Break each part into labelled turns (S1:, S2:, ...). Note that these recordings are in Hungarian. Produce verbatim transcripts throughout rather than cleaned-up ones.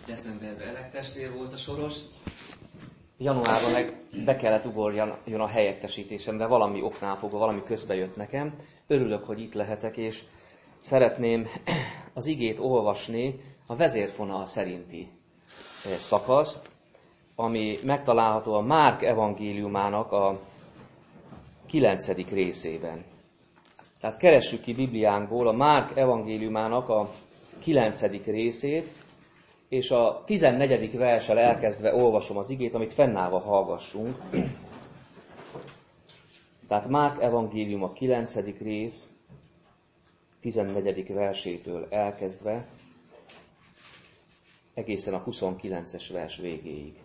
S1: decemberben elektestvér volt a Soros. Januárban meg be kellett ugorjon a helyettesítésemre, valami oknál fogva, valami közbe jött nekem. Örülök, hogy itt lehetek, és szeretném az igét olvasni a vezérfonal szerinti szakaszt, ami megtalálható a Márk evangéliumának a kilencedik részében. Tehát keressük ki Bibliánkból a Márk evangéliumának a kilencedik részét, és a tizennegyedik verssel elkezdve olvasom az igét, amit fennállva hallgassunk. Tehát Márk evangélium a kilencedik rész, tizennegyedik versétől elkezdve, egészen a huszonkilences vers végéig.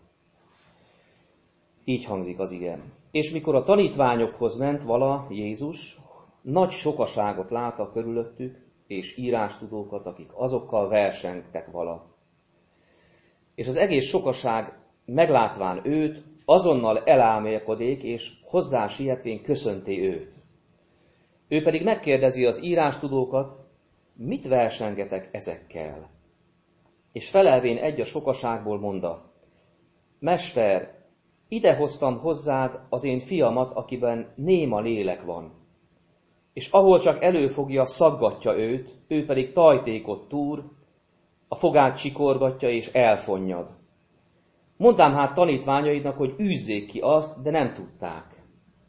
S1: Így hangzik az ige. És mikor a tanítványokhoz ment vala Jézus, nagy sokaságot látta körülöttük, és írástudókat, akik azokkal versengtek vala. És az egész sokaság meglátván őt, azonnal elálmélkodik, és hozzá sietvén köszönti őt. Ő pedig megkérdezi az írástudókat, mit versengetek ezekkel? És felelvén egy a sokaságból mondta, Mester, ide hoztam hozzád az én fiamat, akiben néma lélek van. És ahol csak előfogja, szaggatja őt, ő pedig tajtékot túr, a fogát csikorgatja és elfonnyad. Mondám hát tanítványaidnak, hogy űzzék ki azt, de nem tudták.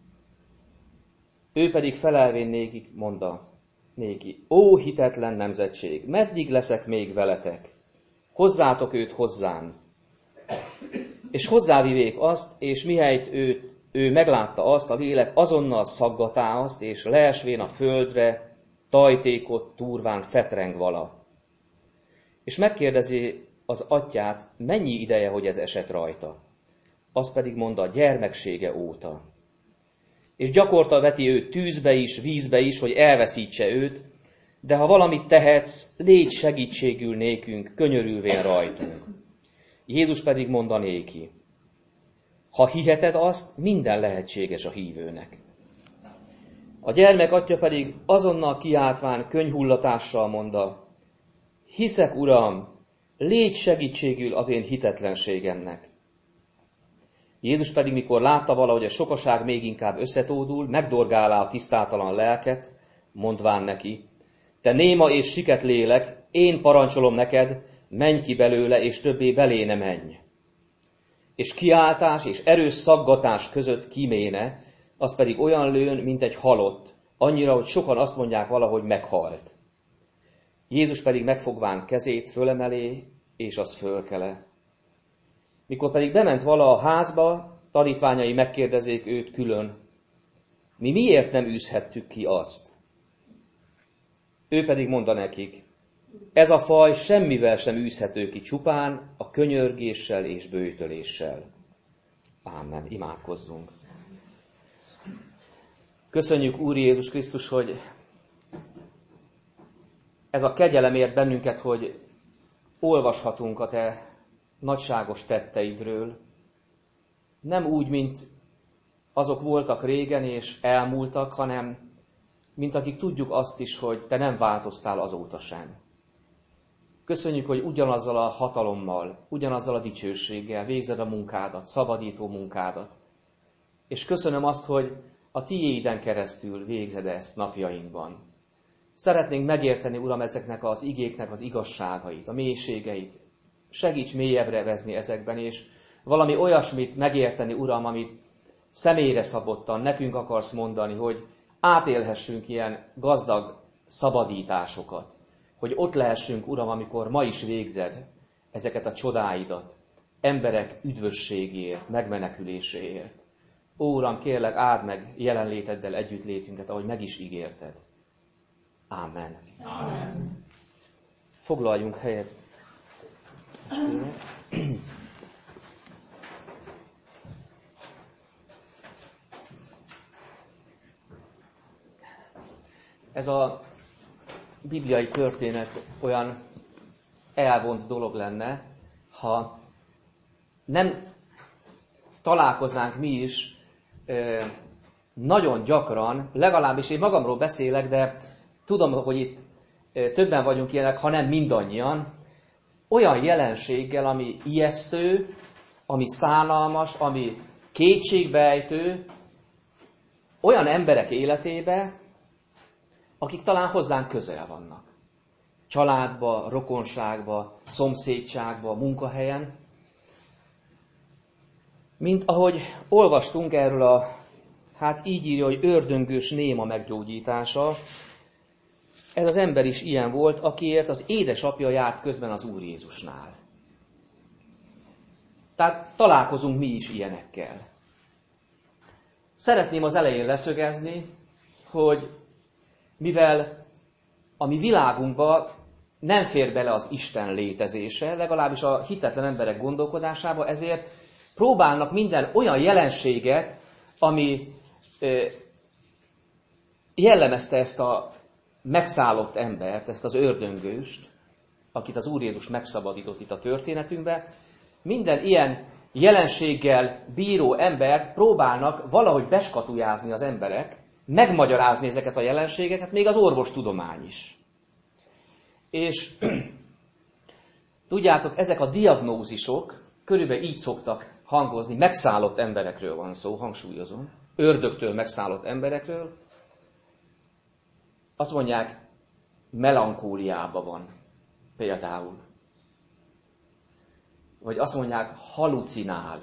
S1: Ő pedig felelvén nékik mondta, néki, ó hitetlen nemzetség, meddig leszek még veletek? Hozzátok őt hozzám. És hozzávivék azt, és mihelyt őt, ő meglátta azt, a lélek azonnal szaggatá azt, és leesvén a földre, tajtékot túrván fetreng vala. És megkérdezi az atyát, mennyi ideje, hogy ez esett rajta. Az pedig mondta, gyermeksége óta. És gyakorta veti őt tűzbe is, vízbe is, hogy elveszítse őt, de ha valamit tehetsz, légy segítségül nékünk, könyörülvén rajtunk. Jézus pedig mondta néki, ha hiheted azt, minden lehetséges a hívőnek. A gyermek atya pedig azonnal kiáltván könyhullatással mondta, hiszek, Uram, légy segítségül az én hitetlenségemnek. Jézus pedig, mikor látta valahogy a sokaság még inkább összetódul, megdorgálá a tisztátalan lelket, mondván neki, te néma és siket lélek, én parancsolom neked, menj ki belőle, és többé belé ne menj. És kiáltás és erős szaggatás között kiméne, az pedig olyan lőn, mint egy halott, annyira, hogy sokan azt mondják valahogy meghalt. Jézus pedig megfogván kezét fölemelé, és az fölkele. Mikor pedig bement vala a házba, tanítványai megkérdezék őt külön, mi miért nem űzhettük ki azt? Ő pedig mondta nekik, ez a faj semmivel sem űzhető ki, csupán a könyörgéssel és böjtöléssel. Ámen. Imádkozzunk. Köszönjük, Úr Jézus Krisztus, hogy ez a kegyelem ért bennünket, hogy olvashatunk a te nagyságos tetteidről. Nem úgy, mint azok voltak régen és elmúltak, hanem mint akik tudjuk azt is, hogy te nem változtál azóta sem. Köszönjük, hogy ugyanazzal a hatalommal, ugyanazzal a dicsőséggel végzed a munkádat, szabadító munkádat. És köszönöm azt, hogy a tiéden keresztül végzed ezt napjainkban. Szeretnénk megérteni, Uram, ezeknek az igéknek az igazságait, a mélységeit. Segíts mélyebbre vezni ezekben, és valami olyasmit megérteni, Uram, amit személyre szabottan nekünk akarsz mondani, hogy átélhessünk ilyen gazdag szabadításokat. Hogy ott lehessünk, Uram, amikor ma is végzed ezeket a csodáidat, emberek üdvösségéért, megmeneküléséért. Ó, Uram, kérlek, áld meg jelenléteddel együttlétünket, ahogy meg is ígérted. Ámen.
S2: Ámen.
S1: Foglaljunk helyet. Ez a bibliai történet olyan elvont dolog lenne, ha nem találkoznánk mi is nagyon gyakran, legalábbis én magamról beszélek, de tudom, hogy itt többen vagyunk ilyenek, ha nem mindannyian, olyan jelenséggel, ami ijesztő, ami szánalmas, ami kétségbeejtő, olyan emberek életébe, akik talán hozzánk közel vannak. Családba, rokonságba, szomszédságba, munkahelyen. Mint ahogy olvastunk erről a, hát így írja, hogy ördöngős néma meggyógyítása, ez az ember is ilyen volt, akiért az édesapja járt közben az Úr Jézusnál. Tehát találkozunk mi is ilyenekkel. Szeretném az elején leszögezni, hogy mivel a mi világunkba nem fér bele az Isten létezése, legalábbis a hitetlen emberek gondolkodásába, ezért próbálnak minden olyan jelenséget, ami jellemezte ezt a megszállott embert, ezt az ördöngőst, akit az Úr Jézus megszabadított itt a történetünkbe, minden ilyen jelenséggel bíró embert próbálnak valahogy beskatujázni az emberek, megmagyarázni ezeket a jelenségeket, még az orvostudomány is. És tudjátok, ezek a diagnózisok körülbelül így szoktak hangozni, megszállott emberekről van szó, hangsúlyozom, ördögtől megszállott emberekről. Azt mondják, melankóliában van például. Vagy azt mondják, halucinál.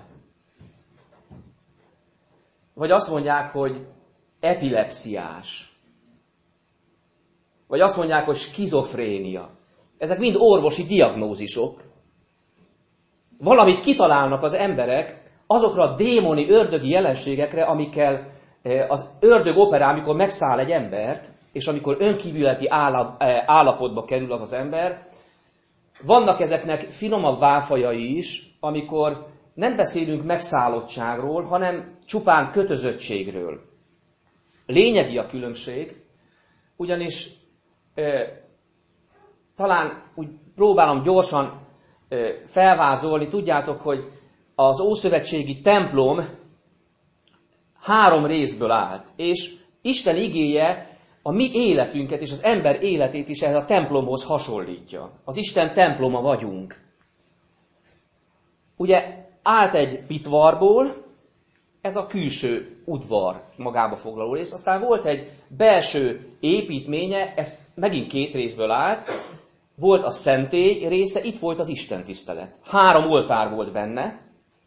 S1: Vagy azt mondják, hogy epilepsziás. Vagy azt mondják, hogy skizofrénia. Ezek mind orvosi diagnózisok. Valamit kitalálnak az emberek azokra a démoni, ördögi jelenségekre, amikkel az ördög operál, amikor megszáll egy embert, és amikor önkívületi állapotba kerül az az ember. Vannak ezeknek finomabb válfajai is, amikor nem beszélünk megszállottságról, hanem csupán kötözöttségről. Lényegi a különbség, ugyanis e, talán úgy próbálom gyorsan e, felvázolni, tudjátok, hogy az ószövetségi templom három részből állt, és Isten igéje a mi életünket és az ember életét is ehhez a templomhoz hasonlítja. Az Isten temploma vagyunk. Ugye állt egy pitvarból, ez a külső udvar magába foglaló rész, aztán volt egy belső építménye, ez megint két részből állt, volt a szentély része, itt volt az istentisztelet. Három oltár volt benne,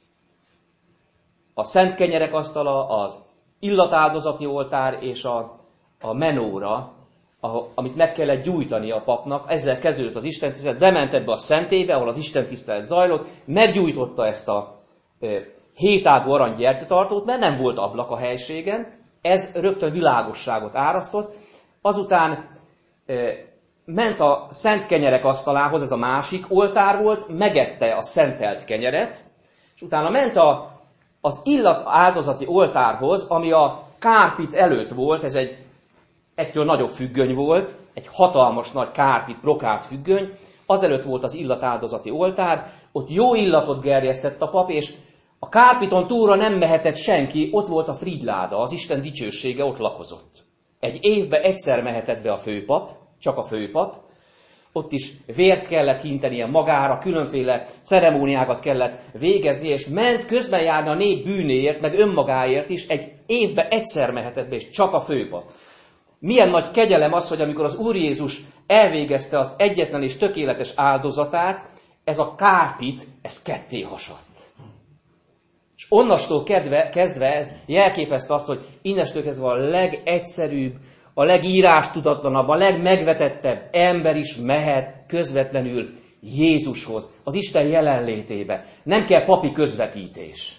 S1: a szent kenyerek asztala, az illatáldozati oltár és a a menóra, amit meg kellett gyújtani a papnak, ezzel kezdődött az istentisztelet, bement ebbe a szentélybe, ahol az istentisztelet zajlott, meggyújtotta ezt a e, hétágú arany gyertyatartót, mert nem volt ablak a helységen, ez rögtön világosságot árasztott, azután e, ment a szent kenyerek asztalához, ez a másik oltár volt, megette a szentelt kenyeret, és utána ment a, az illat áldozati oltárhoz, ami a kárpit előtt volt, ez egy ettől nagyobb függöny volt, egy hatalmas nagy kárpit, brokált függöny, azelőtt volt az illatáldozati oltár, ott jó illatot gerjesztett a pap, és a kárpiton túlra nem mehetett senki, ott volt a Fridláda, az Isten dicsősége ott lakozott. Egy évben egyszer mehetett be a főpap, csak a főpap, ott is vért kellett hintenie magára, különféle ceremóniákat kellett végezni, és ment közben járni a nép bűnéért, meg önmagáért is, egy évben egyszer mehetett be, és csak a főpap. Milyen nagy kegyelem az, hogy amikor az Úr Jézus elvégezte az egyetlen és tökéletes áldozatát, ez a kárpit, ez ketté hasadt. És onnastól kedve, kezdve ez jelképezte azt, hogy innestől kezdve a legegyszerűbb, a legírástudatlanabb, a legmegvetettebb ember is mehet közvetlenül Jézushoz, az Isten jelenlétébe. Nem kell papi közvetítés.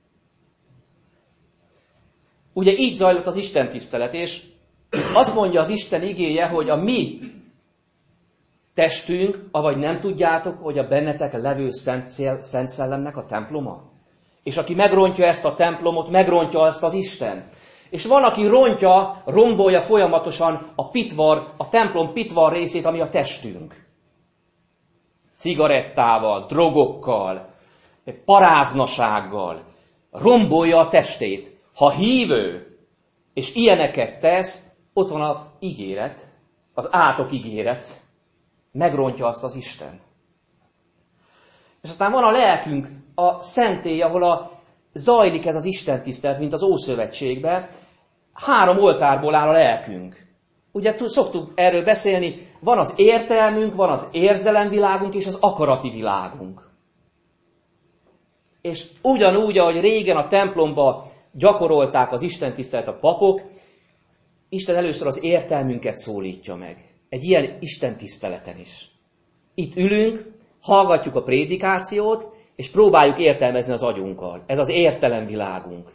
S1: Ugye így zajlott az istentisztelet, és azt mondja az Isten igéje, hogy a mi testünk, avagy nem tudjátok, hogy a bennetek levő Szent, Szent Szellemnek a temploma? És aki megrontja ezt a templomot, megrontja ezt az Isten. És van, aki rontja, rombolja folyamatosan a pitvar, a templom pitvar részét, ami a testünk. Cigarettával, drogokkal, paráznasággal. Rombolja a testét. Ha hívő, és ilyeneket tesz, ott van az ígéret, az átok ígéret, megrontja azt az Isten. És aztán van a lelkünk, a szentély, ahol a, zajlik ez az Isten tisztelet, mint az Ószövetségben. Három oltárból áll a lelkünk. Ugye szoktuk erről beszélni, van az értelmünk, van az érzelemvilágunk és az akarati világunk. És ugyanúgy, ahogy régen a templomba gyakorolták az istentisztelet a papok, Isten először az értelmünket szólítja meg. Egy ilyen istentiszteleten is. Itt ülünk, hallgatjuk a prédikációt, és próbáljuk értelmezni az agyunkkal. Ez az értelemvilágunk.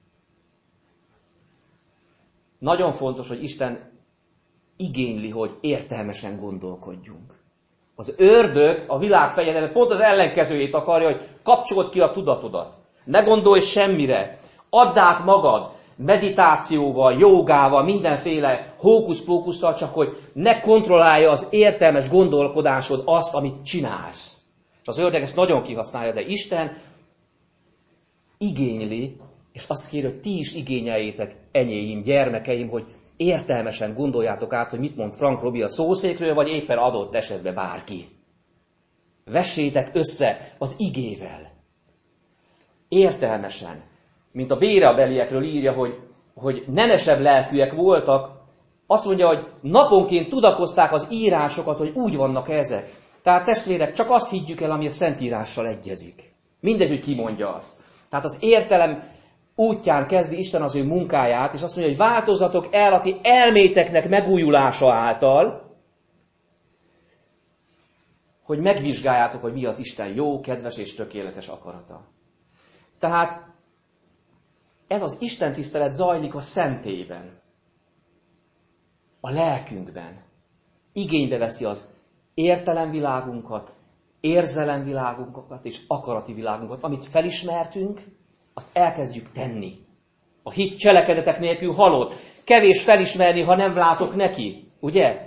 S1: Nagyon fontos, hogy Isten igényli, hogy értelmesen gondolkodjunk. Az ördög, a világ fejedelme pont az ellenkezőjét akarja, hogy kapcsold ki a tudatodat. Ne gondolj semmire. Add át magad meditációval, jogával, mindenféle hókusz-pókusszal, csak hogy ne kontrollálja az értelmes gondolkodásod azt, amit csinálsz. És az ördög ezt nagyon kihasználja, de Isten igényli, és azt kér, hogy ti is igényeljétek, enyéim, gyermekeim, hogy értelmesen gondoljátok át, hogy mit mond Frank Robi a szószékről, vagy éppen adott esetben bárki. Vessétek össze az igével. Értelmesen. Mint a Béreabeliekről írja, hogy, hogy nemesebb lelkűek voltak, azt mondja, hogy naponként tudakozták az írásokat, hogy úgy vannak ezek. Tehát testvérek, csak azt higgyük el, ami a Szentírással egyezik. Mindegy, hogy ki mondja azt. Tehát az értelem útján kezdi Isten az ő munkáját, és azt mondja, hogy változatok el a ti elméteknek megújulása által, hogy megvizsgáljátok, hogy mi az Isten jó, kedves és tökéletes akarata. Tehát ez az istentisztelet zajlik a szentélyben, a lelkünkben. Igénybe veszi az értelemvilágunkat, érzelemvilágunkat és akarati világunkat. Amit felismertünk, azt elkezdjük tenni. A hit cselekedetek nélkül halott. Kevés felismerni, ha nem látok neki. Ugye?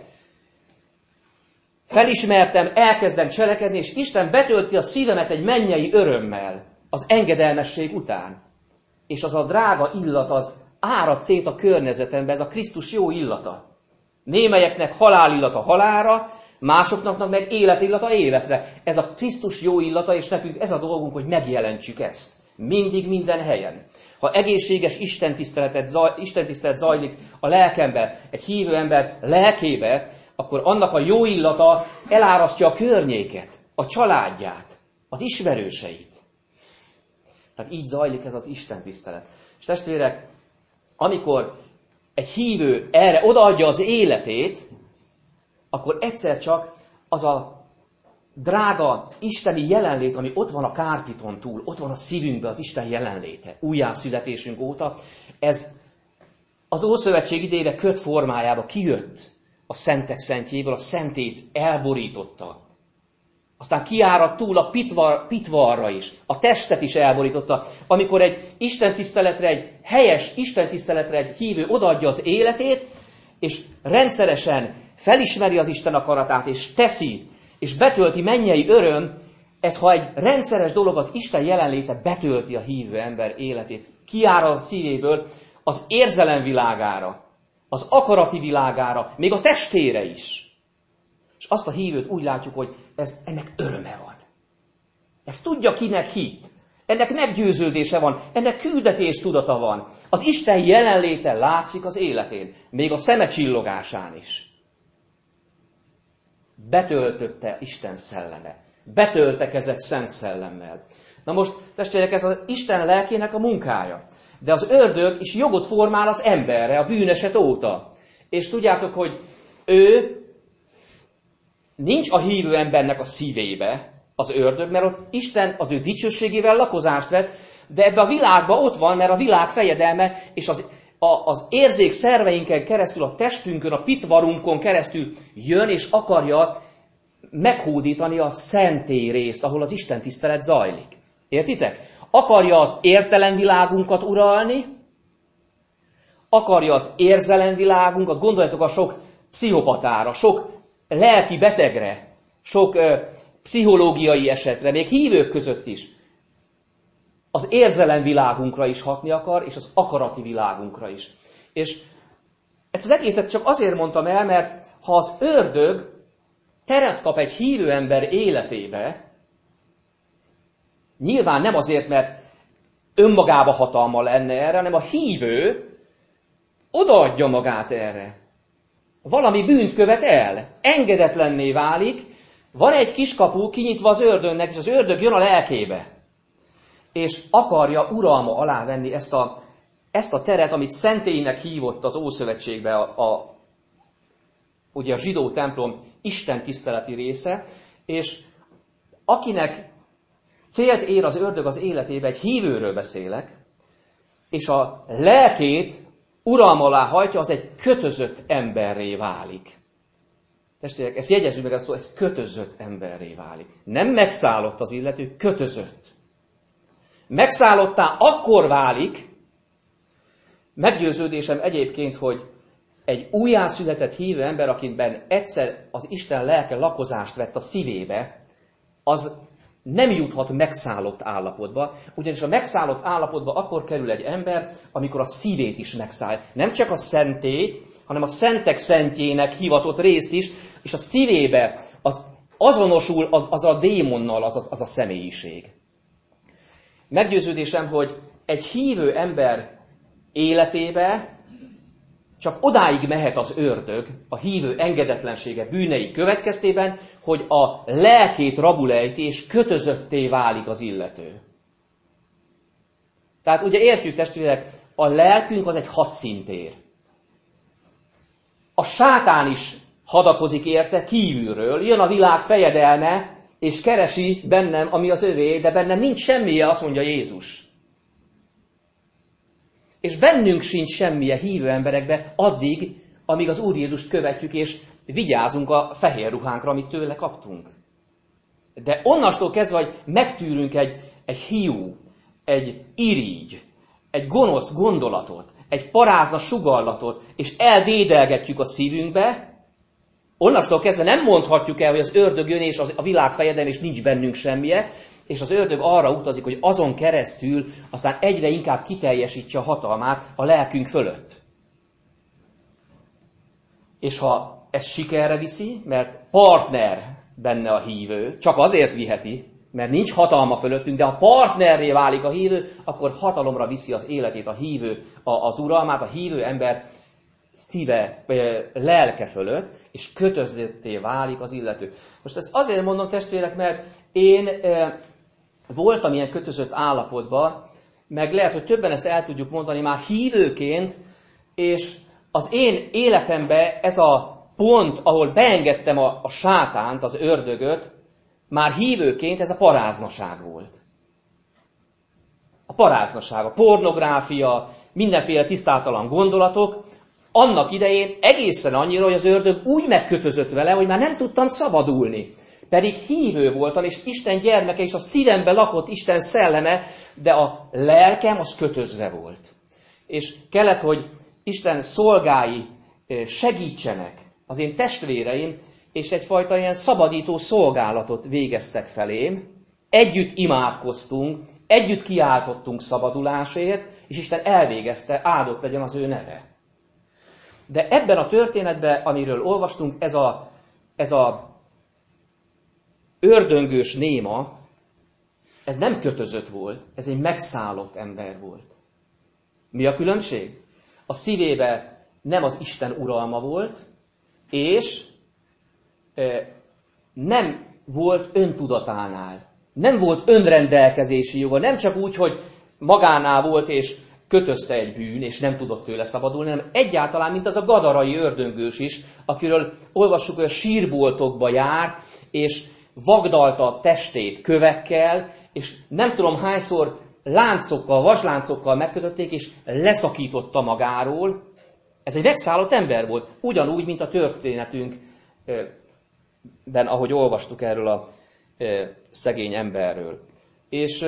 S1: Felismertem, elkezdem cselekedni, és Isten betölti a szívemet egy mennyei örömmel az engedelmesség után. És az a drága illat az árad szét a környezetembe, ez a Krisztus jó illata. Némelyeknek halálillata halálra, másoknak meg életillata életre. Ez a Krisztus jó illata, és nekünk ez a dolgunk, hogy megjelentsük ezt. Mindig, minden helyen. Ha egészséges istentiszteletet, istentisztelet zajlik a lelkembe, egy hívő ember lelkébe, akkor annak a jó illata elárasztja a környéket, a családját, az ismerőseit. Tehát így zajlik ez az istentisztelet. És testvérek, amikor egy hívő erre odaadja az életét, akkor egyszer csak az a drága isteni jelenlét, ami ott van a kárpiton túl, ott van a szívünkben az Isten jelenléte, újjászületésünk óta, ez az Ószövetség idejében köt formájába kijött a szentek szentjéből, a szentét elborította. Aztán kiáradt túl a pitvar, pitvarra is, a testet is elborította. Amikor egy istentiszteletre, egy helyes istentiszteletre egy hívő odaadja az életét, és rendszeresen felismeri az Isten akaratát, és teszi, és betölti mennyei öröm, ez ha egy rendszeres dolog, az Isten jelenléte betölti a hívő ember életét. Kiárad a szívéből az érzelem világára, az akarati világára, még a testére is. És azt a hívőt úgy látjuk, hogy ez, ennek öröme van. Ez tudja, kinek hit. Ennek meggyőződése van, ennek küldetés tudata van. Az Isten jelenléte látszik az életén, még a szeme csillogásán is. Betöltötte Isten szelleme. Betöltekezett Szent Szellemmel. Na most, testvérek, ez az Isten lelkének a munkája. De az ördög is jogot formál az emberre a bűneset óta. És tudjátok, hogy ő nincs a hívő embernek a szívébe, az ördög, mert ott Isten az ő dicsőségével lakozást vett, de ebbe a világban ott van, mert a világ fejedelme, és az, a, az érzék szerveinken keresztül, a testünkön, a pitvarunkon keresztül jön, és akarja meghódítani a szentély részt, ahol az Isten tisztelet zajlik. Értitek? Akarja az értelemvilágunkat uralni, akarja az érzelemvilágunkat, gondoljatok a sok pszichopatára, sok lelki betegre, sok ö, pszichológiai esetre, még hívők között is. Az érzelemvilágunkra is hatni akar, és az akarati világunkra is. És ezt az egészet csak azért mondtam el, mert ha az ördög teret kap egy hívő ember életébe, Nyilván nem azért, mert önmagába hatalma lenne erre, hanem a hívő odaadja magát erre. Valami bűnt követ el, engedetlenné válik, van egy kiskapu kinyitva az ördögnek, és az ördög jön a lelkébe. És akarja uralma alá venni ezt a, ezt a teret, amit szentélynek hívott az Ószövetségbe a, a, ugye a zsidó templom Isten tiszteleti része, és akinek célt ér az ördög az életébe, egy hívőről beszélek, és a lelkét uralma alá hajtja, az egy kötözött emberré válik. Testvérek, ezt jegyezzük meg, ezt, ez kötözött emberré válik. Nem megszállott az illető, kötözött. Megszállottá akkor válik, meggyőződésem egyébként, hogy egy újjászületett hívő ember, akiben egyszer az Isten lelke lakozást vett a szívébe, az nem juthat megszállott állapotba, ugyanis a megszállott állapotba akkor kerül egy ember, amikor a szívét is megszáll. Nem csak a szentét, hanem a szentek szentjének hivatott részt is, és a szívébe az azonosul az a démonnal, az, az, az a személyiség. Meggyőződésem, hogy egy hívő ember életébe csak odáig mehet az ördög a hívő engedetlensége bűnei következtében, hogy a lelkét rabulejti és kötözötté válik az illető. Tehát ugye értjük, testvérek, a lelkünk az egy hadszintér. A sátán is hadakozik érte kívülről, jön a világ fejedelme, és keresi bennem, ami az övé, de bennem nincs semmije, azt mondja Jézus. És bennünk sincs semmije hívő emberekbe addig, amíg az Úr Jézust követjük, és vigyázunk a fehér ruhánkra, amit tőle kaptunk. De onnastól kezdve, hogy megtűrünk egy, egy hiú, egy irigy, egy gonosz gondolatot, egy parázna sugallatot, és eldédelgetjük a szívünkbe, onnastól kezdve nem mondhatjuk el, hogy az ördög jön, és az, a világ fejedelme, és nincs bennünk semmije, és az ördög arra utazik, hogy azon keresztül aztán egyre inkább kiteljesítse a hatalmát a lelkünk fölött. És ha ez sikerre viszi, mert partner benne a hívő, csak azért viheti, mert nincs hatalma fölöttünk, de ha partnerré válik a hívő, akkor hatalomra viszi az életét a hívő, az uralmát, a hívő ember szíve, lelke fölött, és kötözötté válik az illető. Most ezt azért mondom, testvérek, mert én e, voltam ilyen kötözött állapotban, meg lehet, hogy többen ezt el tudjuk mondani már hívőként, és az én életemben ez a pont, ahol beengedtem a, a sátánt, az ördögöt, már hívőként ez a paráznaság volt. A paráznaság, a pornográfia, mindenféle tisztátalan gondolatok, annak idején egészen annyira, hogy az ördög úgy megkötözött vele, hogy már nem tudtam szabadulni. Pedig hívő voltam, és Isten gyermeke, és a szívembe lakott Isten szelleme, de a lelkem az kötözve volt. És kellett, hogy Isten szolgái segítsenek, az én testvéreim, és egyfajta ilyen szabadító szolgálatot végeztek felém. Együtt imádkoztunk, együtt kiáltottunk szabadulásért, és Isten elvégezte, áldott legyen az ő neve. De ebben a történetben, amiről olvastunk, ez a, ez a ördöngős néma, ez nem kötözött volt, ez egy megszállott ember volt. Mi a különbség? A szívébe nem az Isten uralma volt, és e, nem volt öntudatánál. Nem volt önrendelkezési joga, nem csak úgy, hogy magánál volt, és kötözte egy bűn, és nem tudott tőle szabadulni, hanem egyáltalán, mint az a gadarai ördöngős is, akiről olvassuk, hogy a sírboltokba jár, és vagdalta a testét kövekkel, és nem tudom hányszor láncokkal, vasláncokkal megkötötték, és leszakította magáról. Ez egy megszállott ember volt, ugyanúgy, mint a történetünkben, ahogy olvastuk erről a szegény emberről. És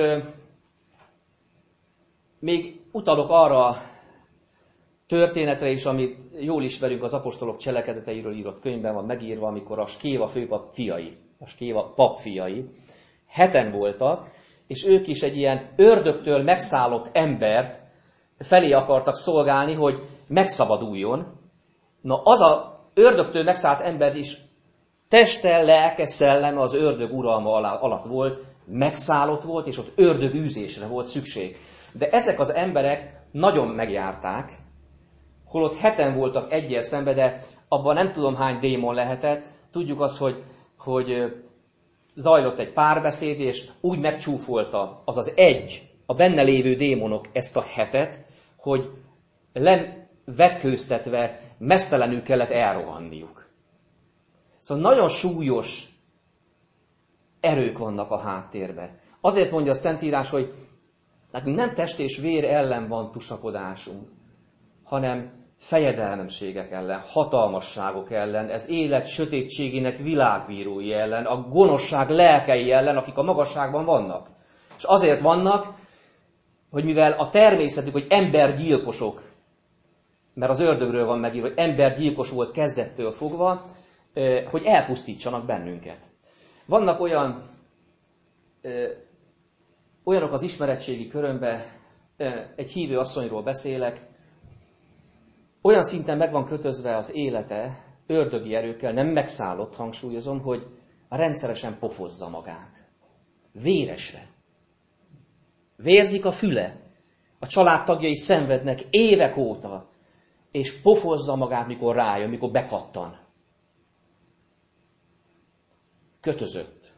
S1: még utalok arra a történetre is, amit jól ismerünk, az apostolok cselekedeteiről írott könyvben van megírva, amikor a Skéva főpap fiai, a Skéva pap fiai, heten voltak, és ők is egy ilyen ördögtől megszállott embert felé akartak szolgálni, hogy megszabaduljon. Na, az a ördögtől megszállt ember is teste, lelke, szelleme az ördög uralma alatt volt, megszállott volt, és ott ördögűzésre volt szükség. De ezek az emberek nagyon megjárták, holott heten voltak egyel szembe, de abban nem tudom hány démon lehetett. Tudjuk azt, hogy, hogy zajlott egy párbeszéd, és úgy megcsúfolta az az egy, a benne lévő démonok ezt a hetet, hogy levetkőztetve meztelenül kellett elrohanniuk. Szóval nagyon súlyos erők vannak a háttérben. Azért mondja a Szentírás, hogy nekünk nem test és vér ellen van tusakodásunk, hanem fejedelmességek ellen, hatalmasságok ellen, ez élet sötétségének világbírói ellen, a gonoszság lelkei ellen, akik a magasságban vannak. És azért vannak, hogy mivel a természetük, hogy embergyilkosok, mert az ördögről van megírva, hogy embergyilkos volt kezdettől fogva, hogy elpusztítsanak bennünket. Vannak olyan, olyanok az ismeretségi körömben, egy hívő asszonyról beszélek, olyan szinten meg van kötözve az élete ördögi erőkkel, nem megszállott, hangsúlyozom, hogy rendszeresen pofozza magát. Véresre. Vérzik a füle. A családtagjai szenvednek évek óta, és pofozza magát, mikor rájön, mikor bekattan. Kötözött.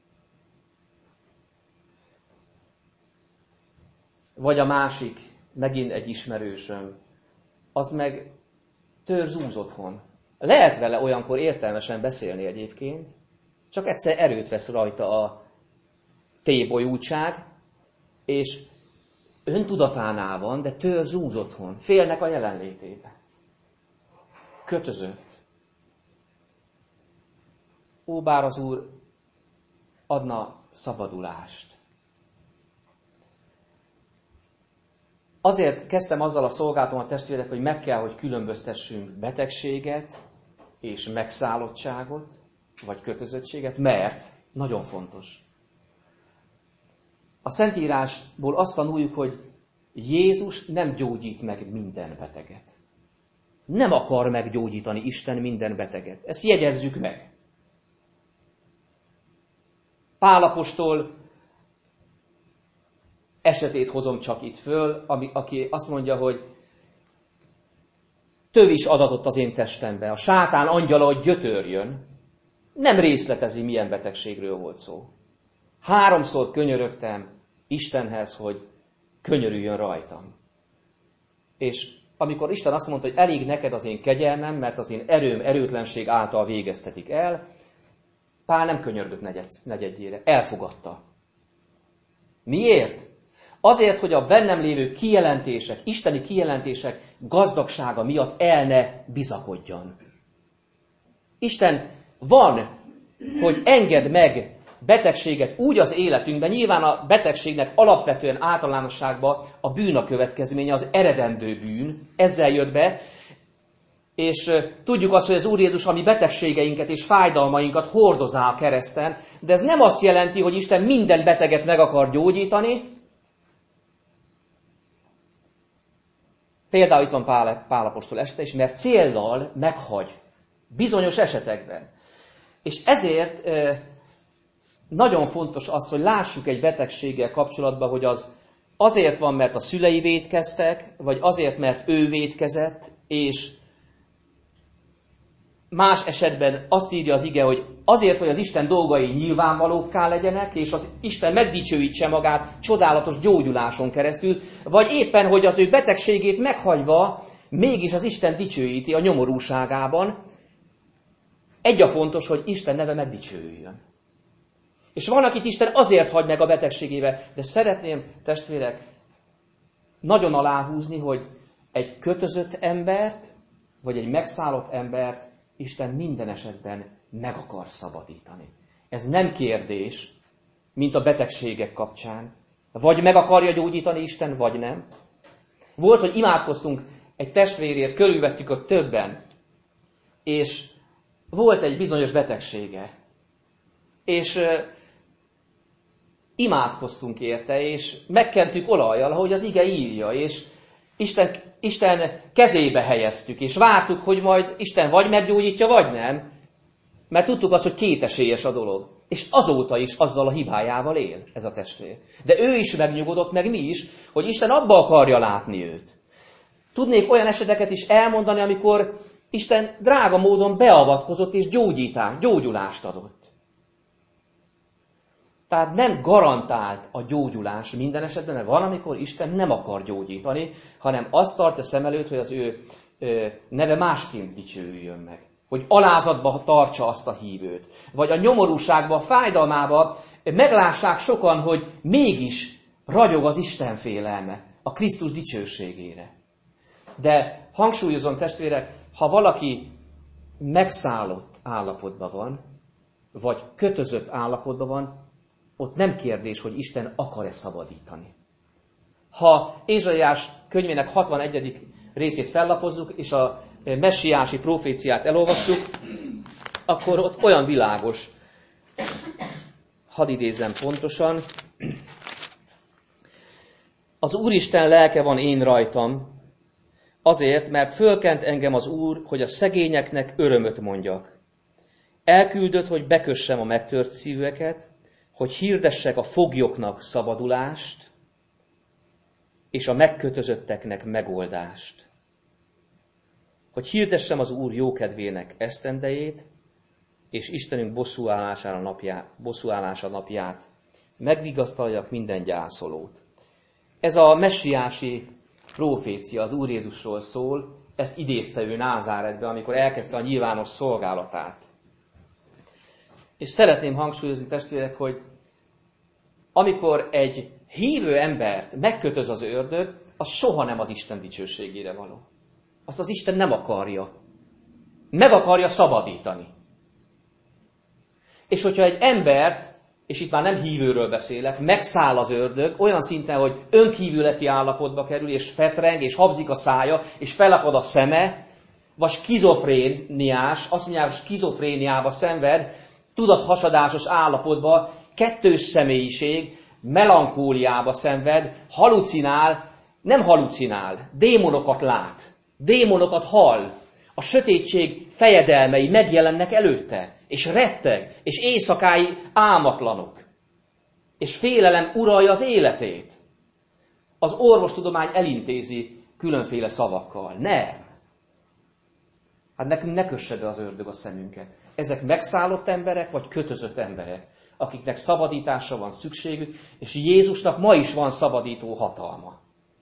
S1: Vagy a másik, megint egy ismerősöm, az meg törzúz otthon. Lehet vele olyankor értelmesen beszélni egyébként, csak egyszer erőt vesz rajta a tébolyultság, és öntudatánál van, de törzúz otthon. Félnek a jelenlétébe. Kötözött. Ó, bár az Úr adna szabadulást. Azért kezdtem azzal a szolgálatomat, testvérek, hogy meg kell, hogy különböztessünk betegséget és megszállottságot, vagy kötözöttséget, mert nagyon fontos. A Szentírásból azt tanuljuk, hogy Jézus nem gyógyít meg minden beteget. Nem akar meggyógyítani Isten minden beteget. Ezt jegyezzük meg. Pál apostol esetét hozom csak itt föl, ami, aki azt mondja, hogy tövis adatott az én testembe, a sátán angyala, hogy gyötörjön. Nem részletezi, milyen betegségről volt szó. Háromszor könyörögtem Istenhez, hogy könyörüljön rajtam. És amikor Isten azt mondta, hogy elég neked az én kegyelmem, mert az én erőm erőtlenség által végeztetik el, Pál nem könyörgött negyed, negyedjére, elfogadta. Miért? Azért, hogy a bennem lévő kijelentések, isteni kijelentések gazdagsága miatt el ne bizakodjon. Isten van, hogy enged meg betegséget úgy az életünkben, nyilván a betegségnek alapvetően általánosságban a bűn a következménye, az eredendő bűn, ezzel jött be, és tudjuk azt, hogy az Úr Jézus a mi betegségeinket és fájdalmainkat hordozá a kereszten, de ez nem azt jelenti, hogy Isten minden beteget meg akar gyógyítani. Például itt van Pál, Pál apostol esete is, mert céllal meghagy bizonyos esetekben. És ezért nagyon fontos az, hogy lássuk egy betegséggel kapcsolatban, hogy az azért van, mert a szülei vétkeztek, vagy azért, mert ő vétkezett, és más esetben azt írja az ige, hogy azért, hogy az Isten dolgai nyilvánvalókká legyenek, és az Isten megdicsőítse magát csodálatos gyógyuláson keresztül, vagy éppen, hogy az ő betegségét meghagyva, mégis az Isten dicsőíti a nyomorúságában. Egy a fontos, hogy Isten neve megdicsőüljön. És van, akit Isten azért hagy meg a betegségébe, de szeretném, testvérek, nagyon aláhúzni, hogy egy kötözött embert, vagy egy megszállott embert Isten minden esetben meg akar szabadítani. Ez nem kérdés, mint a betegségek kapcsán. Vagy meg akarja gyógyítani Isten, vagy nem. Volt, hogy imádkoztunk egy testvérért, körülvettük ott többen, és volt egy bizonyos betegsége. És uh, imádkoztunk érte, és megkentük olajjal, ahogy az ige írja, és Isten, Isten kezébe helyeztük, és vártuk, hogy majd Isten vagy meggyógyítja, vagy nem. Mert tudtuk azt, hogy kétesélyes a dolog. És azóta is azzal a hibájával él ez a testvér. De ő is megnyugodott, meg mi is, hogy Isten abba akarja látni őt. Tudnék olyan eseteket is elmondani, amikor Isten drága módon beavatkozott és gyógyítás, gyógyulást adott. Tehát nem garantált a gyógyulás minden esetben, mert van, amikor Isten nem akar gyógyítani, hanem azt tartja szem előtt, hogy az ő neve másként dicsőüljön meg. Hogy alázatba tartsa azt a hívőt. Vagy a nyomorúságba, a fájdalmába meglássák sokan, hogy mégis ragyog az Isten félelme a Krisztus dicsőségére. De hangsúlyozom, testvérek, ha valaki megszállott állapotban van, vagy kötözött állapotban van, ott nem kérdés, hogy Isten akar-e szabadítani. Ha Ézsaiás könyvének hatvanegyedik részét fellapozzuk, és a messiási proféciát elolvassuk, akkor ott olyan világos, hadd idézem pontosan, az Úristen lelke van én rajtam, azért, mert fölkent engem az Úr, hogy a szegényeknek örömöt mondjak. Elküldött, hogy bekössem a megtört szíveket, hogy hirdessek a foglyoknak szabadulást, és a megkötözötteknek megoldást. Hogy hirdessem az Úr jókedvének esztendejét, és Istenünk bosszúállására napját, bosszúállása napját, megvigasztaljak minden gyászolót. Ez a messiási profécia az Úr Jézusról szól, ezt idézte ő Názáretbe, amikor elkezdte a nyilvános szolgálatát. És szeretném hangsúlyozni, testvérek, hogy amikor egy hívő embert megkötöz az ördög, az soha nem az Isten dicsőségére való. Azt az Isten nem akarja. Meg akarja szabadítani. És hogyha egy embert, és itt már nem hívőről beszélek, megszáll az ördög, olyan szinten, hogy önkívületi állapotba kerül, és fetreng, és habzik a szája, és felakad a szeme, vagy skizofréniás, azt mondják, hogy skizofréniába szenved, tudathasadásos állapotba, kettős személyiség, melankóliába szenved, halucinál, nem halucinál, démonokat lát, démonokat hall, a sötétség fejedelmei megjelennek előtte, és retteg, és éjszakái álmatlanok, és félelem uralja az életét. Az orvostudomány elintézi különféle szavakkal. Nem. Hát nekünk ne kösse be az ördög a szemünket. Ezek megszállott emberek, vagy kötözött emberek, akiknek szabadításra van szükségük, és Jézusnak ma is van szabadító hatalma.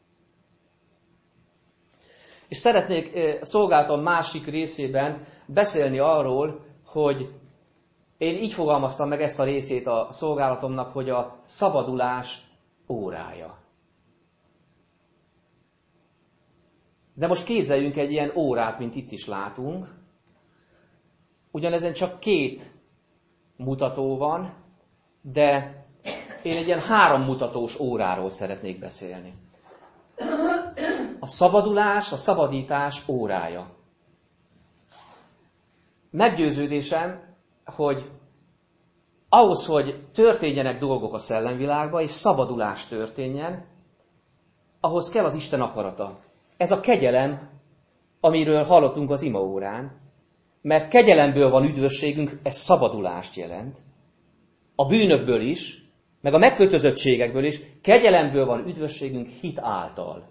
S1: És szeretnék szolgálatom másik részében beszélni arról, hogy én így fogalmaztam meg ezt a részét a szolgálatomnak, hogy a szabadulás órája. De most képzeljünk egy ilyen órát, mint itt is látunk. Ugyanezen csak két mutató van, de én egy ilyen három mutatós óráról szeretnék beszélni. A szabadulás, a szabadítás órája. Meggyőződésem, hogy ahhoz, hogy történjenek dolgok a szellemvilágban, és szabadulás történjen, ahhoz kell az Isten akarata. Ez a kegyelem, amiről hallottunk az imaórán, mert kegyelemből van üdvösségünk, ez szabadulást jelent. A bűnökből is, meg a megkötözöttségekből is, kegyelemből van üdvösségünk hit által.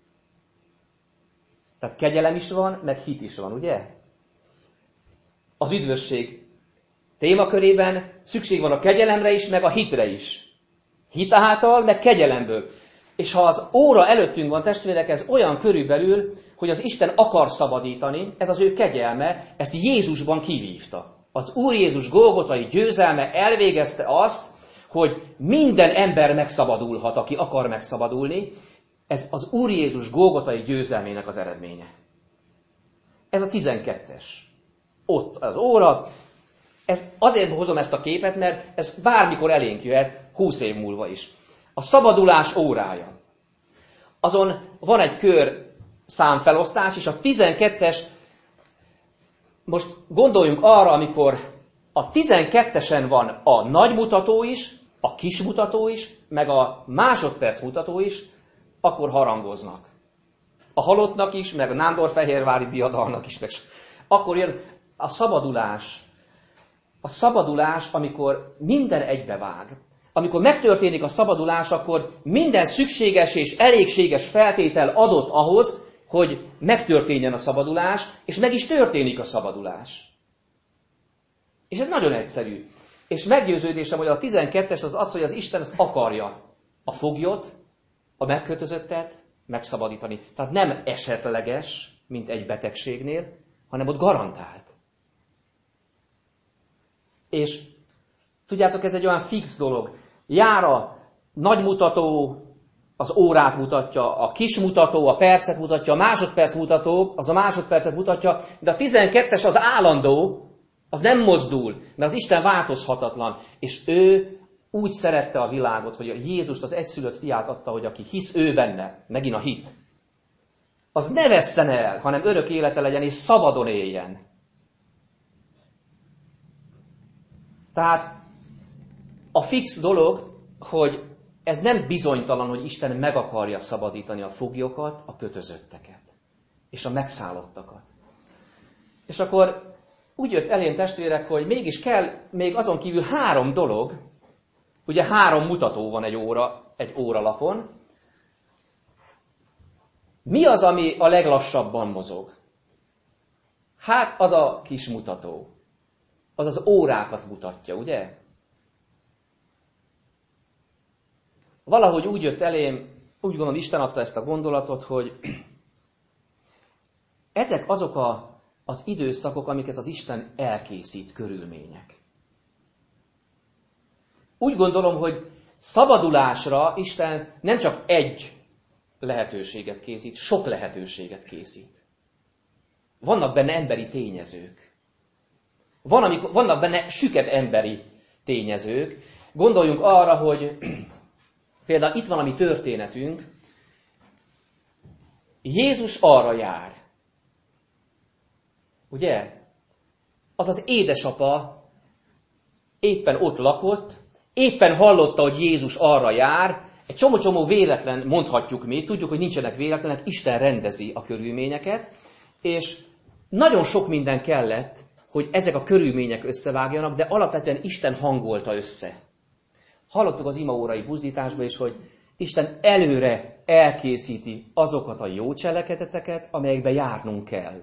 S1: Tehát kegyelem is van, meg hit is van, ugye? Az üdvösség témakörében szükség van a kegyelemre is, meg a hitre is. Hit által, meg kegyelemből. És ha az óra előttünk van, testvérek, ez olyan körülbelül, hogy az Isten akar szabadítani, ez az ő kegyelme, ezt Jézusban kivívta. Az Úr Jézus golgotai győzelme elvégezte azt, hogy minden ember megszabadulhat, aki akar megszabadulni. Ez az Úr Jézus golgotai győzelmének az eredménye. Ez a tizenkettes. Ott az óra. Ez azért hozom ezt a képet, mert ez bármikor elénk jöhet, húsz év múlva is. A szabadulás órája. Azon van egy kör számfelosztás, és a tizenkettes, most gondoljunk arra, amikor a tizenkettesen van a nagy mutató is, a kis mutató is, meg a másodperc mutató is, akkor harangoznak. A halottnak is, meg a nándorfehérvári diadalnak is, meg akkor jön a szabadulás a szabadulás, amikor minden egybevág. Amikor megtörténik a szabadulás, akkor minden szükséges és elégséges feltétel adott ahhoz, hogy megtörténjen a szabadulás, és meg is történik a szabadulás. És ez nagyon egyszerű. És meggyőződésem, hogy a tizenkettes az az, hogy az Isten ezt akarja. A foglyot, a megkötözöttet megszabadítani. Tehát nem esetleges, mint egy betegségnél, hanem ott garantált. És tudjátok, ez egy olyan fix dolog. Jár a nagy mutató, az órát mutatja, a kis mutató, a percet mutatja, a másodperc mutató, az a másodpercet mutatja, de a tizenkettes az állandó, az nem mozdul, mert az Isten változhatatlan, és ő úgy szerette a világot, hogy a Jézust, az egyszülött fiát adta, hogy aki hisz ő benne, megint a hit, az ne vesszen el, hanem örök élete legyen, és szabadon éljen. Tehát a fix dolog, hogy ez nem bizonytalan, hogy Isten meg akarja szabadítani a foglyokat, a kötözötteket, és a megszállottakat. És akkor úgy jött elém testvérek, hogy mégis kell még azon kívül három dolog, ugye három mutató van egy óra, egy óralapon. Mi az, ami a leglassabban mozog? Hát az a kis mutató. Az az órákat mutatja, ugye? Valahogy úgy jött elém, úgy gondolom, Isten adta ezt a gondolatot, hogy ezek azok a, az időszakok, amiket az Isten elkészít, körülmények. Úgy gondolom, hogy szabadulásra Isten nem csak egy lehetőséget készít, sok lehetőséget készít. Vannak benne emberi tényezők. Van, amikor, vannak benne süket emberi tényezők. Gondoljunk arra, hogy például itt van a mi történetünk. Jézus arra jár. Ugye? Az az édesapa éppen ott lakott, éppen hallotta, hogy Jézus arra jár. Egy csomó-csomó véletlen, mondhatjuk mi, tudjuk, hogy nincsenek véletlenek, Isten rendezi a körülményeket, és nagyon sok minden kellett, hogy ezek a körülmények összevágjanak, de alapvetően Isten hangolta össze. Hallottuk az imaórai buzdításban is, hogy Isten előre elkészíti azokat a jó cselekedeteket, amelyekbe járnunk kell.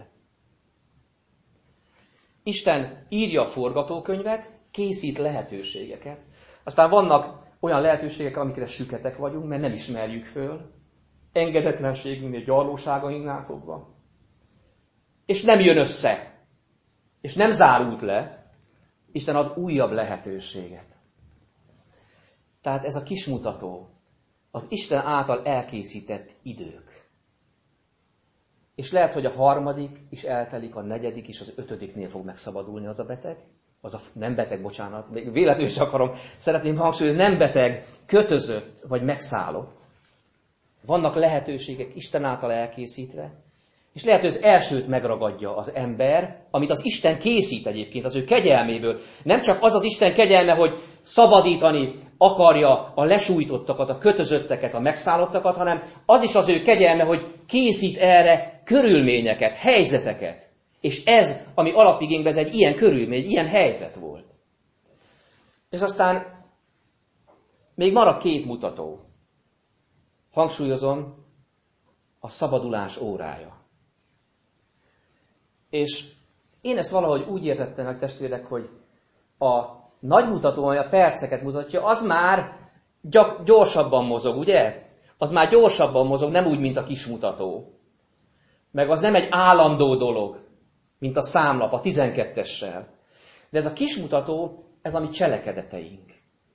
S1: Isten írja a forgatókönyvet, készít lehetőségeket. Aztán vannak olyan lehetőségek, amikre süketek vagyunk, mert nem ismerjük föl. Engedetlenségünknél, gyarlóságainknál fogva. És nem jön össze. És nem zárult le. Isten ad újabb lehetőséget. Tehát ez a kismutató, az Isten által elkészített idők. És lehet, hogy a harmadik is eltelik, a negyedik is, az ötödiknél fog megszabadulni az a beteg. Az a nem beteg, bocsánat, még véletlenül is akarom, szeretném hangsúlyozni, nem beteg, kötözött vagy megszállott. Vannak lehetőségek Isten által elkészítve, és lehet, hogy az elsőt megragadja az ember, amit az Isten készít egyébként az ő kegyelméből. Nem csak az az Isten kegyelme, hogy szabadítani akarja a lesújtottakat, a kötözötteket, a megszállottakat, hanem az is az ő kegyelme, hogy készít erre körülményeket, helyzeteket. És ez, ami alapigényben, ez egy ilyen körülmény, ilyen helyzet volt. És aztán még maradt két mutató. Hangsúlyozom, a szabadulás órája. És én ezt valahogy úgy értettem meg, testvérek, hogy a nagy mutató, ami a perceket mutatja, az már gyak, gyorsabban mozog, ugye? Az már gyorsabban mozog, nem úgy, mint a kis mutató. Meg az nem egy állandó dolog, mint a számlap, a tizenkettessel. De ez a kismutató, ez a mi cselekedeteink.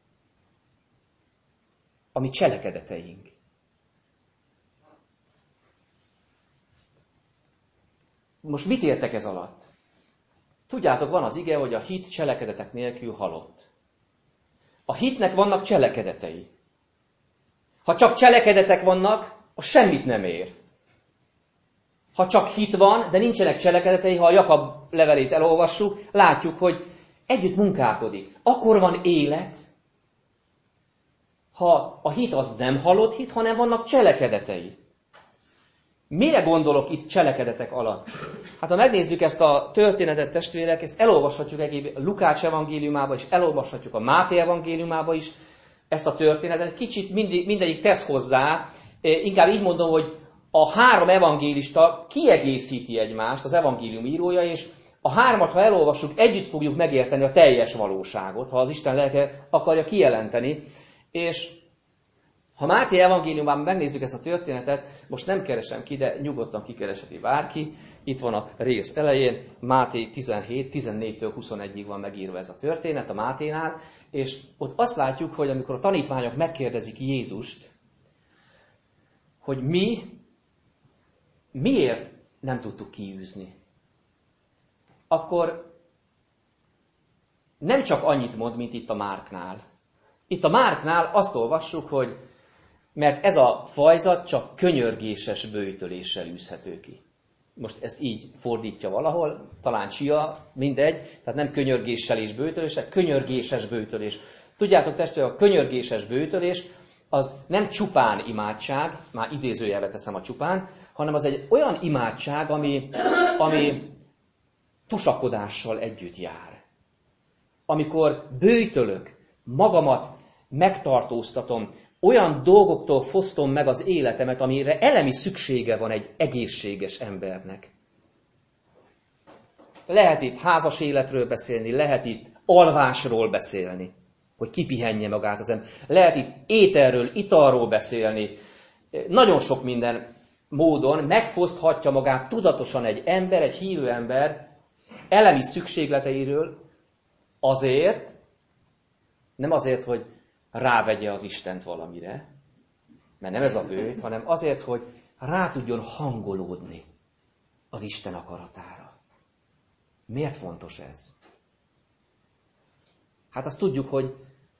S1: A mi cselekedeteink. Most mit értek ez alatt? Tudjátok, van az ige, hogy a hit cselekedetek nélkül halott. A hitnek vannak cselekedetei. Ha csak cselekedetek vannak, az semmit nem ér. Ha csak hit van, de nincsenek cselekedetei, ha a Jakab levelét elolvassuk, látjuk, hogy együtt munkálkodik. Akkor van élet, ha a hit az nem halott hit, hanem vannak cselekedetei. Mire gondolok itt cselekedetek alatt? Hát ha megnézzük ezt a történetet, testvérek, ezt elolvashatjuk egész Lukács evangéliumába is, elolvashatjuk a Máté evangéliumába is ezt a történetet. Kicsit mindig, mindegyik tesz hozzá, inkább így mondom, hogy a három evangélista kiegészíti egymást, az evangélium írója, és a hármat, ha elolvassuk, együtt fogjuk megérteni a teljes valóságot, ha az Isten lelke akarja kijelenteni. És ha Máté evangéliumában megnézzük ezt a történetet, most nem keresem ki, de nyugodtan kikereseti bárki. Itt van a rész elején, Máté tizenhét, tizennégytől huszonegyig van megírva ez a történet a Máténál, és ott azt látjuk, hogy amikor a tanítványok megkérdezik Jézust, hogy mi miért nem tudtuk kiűzni, akkor nem csak annyit mond, mint itt a Márknál. Itt a Márknál azt olvassuk, hogy mert ez a fajzat csak könyörgéses böjtöléssel űzhető ki. Most ezt így fordítja valahol, talán csia, mindegy, tehát nem könyörgéssel és böjtöléssel, könyörgéses böjtölés. Tudjátok, testvérek, a könyörgéses böjtölés az nem csupán imádság, már idézőjelbe teszem a csupán, hanem az egy olyan imádság, ami, ami tusakodással együtt jár. Amikor böjtölök, magamat megtartóztatom, olyan dolgoktól fosztom meg az életemet, amire elemi szüksége van egy egészséges embernek. Lehet itt házas életről beszélni, lehet itt alvásról beszélni, hogy kipihenje magát az ember. Lehet itt ételről, italról beszélni. Nagyon sok minden módon megfoszthatja magát tudatosan egy ember, egy hívő ember elemi szükségleteiről azért, nem azért, hogy rávegye az Istent valamire, mert nem ez a bőjt, hanem azért, hogy rá tudjon hangolódni az Isten akaratára. Miért fontos ez? Hát azt tudjuk, hogy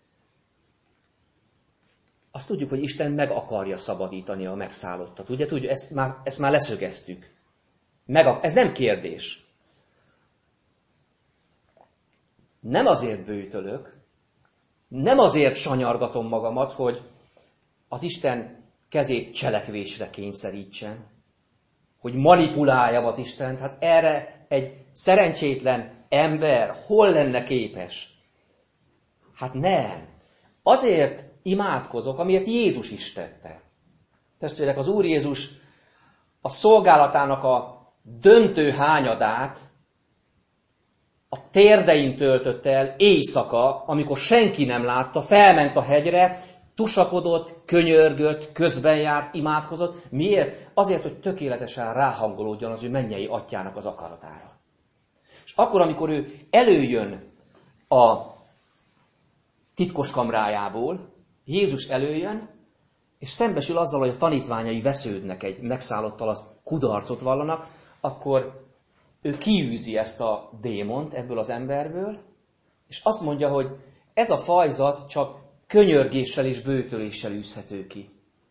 S1: azt tudjuk, hogy Isten meg akarja szabadítani a megszállottat. Ugye tudjuk, ezt már, ezt már leszögeztük. Meg, ez nem kérdés. Nem azért böjtölök, nem azért sanyargatom magamat, hogy az Isten kezét cselekvésre kényszerítsen, hogy manipuláljam az Istent. Hát erre egy szerencsétlen ember hol lenne képes? Hát nem. Azért imádkozok, amiért Jézus is tette. Testvérek, az Úr Jézus a szolgálatának a döntő hányadát a térdein töltötte el éjszaka, amikor senki nem látta, felment a hegyre, tusakodott, könyörgött, közben járt, imádkozott. Miért? Azért, hogy tökéletesen ráhangolódjon az ő mennyei atyának az akaratára. És akkor, amikor ő előjön a titkos kamrájából, Jézus előjön, és szembesül azzal, hogy a tanítványai vesződnek egy megszállottal, az kudarcot vallanak, akkor ő kiűzi ezt a démont ebből az emberből, és azt mondja, hogy ez a fajzat csak könyörgéssel és böjtöléssel űzhető ki.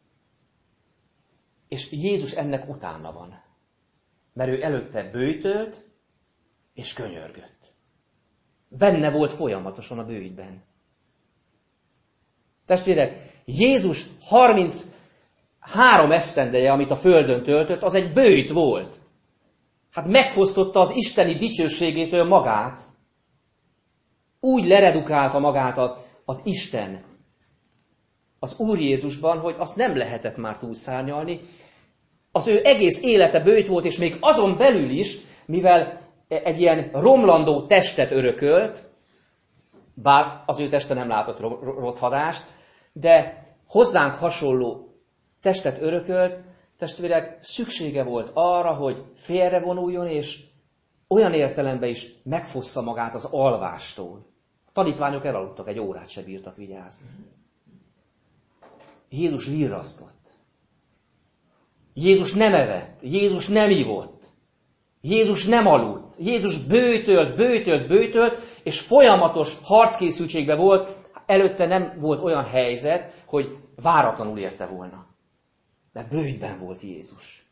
S1: És Jézus ennek utána van. Mert ő előtte böjtölt és könyörgött. Benne volt folyamatosan a böjtben. Testvérek, Jézus harminchárom esztendeje, amit a földön töltött, az egy böjt volt. Hát megfosztotta az isteni dicsőségétől magát. Úgy leredukálta magát az Isten az Úr Jézusban, hogy azt nem lehetett már túlszárnyalni. Az ő egész élete böjt volt, és még azon belül is, mivel egy ilyen romlandó testet örökölt, bár az ő teste nem látott rothadást, de hozzánk hasonló testet örökölt, testvérek, szüksége volt arra, hogy félrevonuljon, és olyan értelemben is megfossza magát az alvástól. A tanítványok elaludtak, egy órát se bírtak vigyázni. Jézus virrasztott. Jézus nem evett, Jézus nem ivott, Jézus nem aludt, Jézus böjtölt, böjtölt, böjtölt, és folyamatos harckészültségben volt, előtte nem volt olyan helyzet, hogy váratlanul érte volna. De böjtben volt Jézus.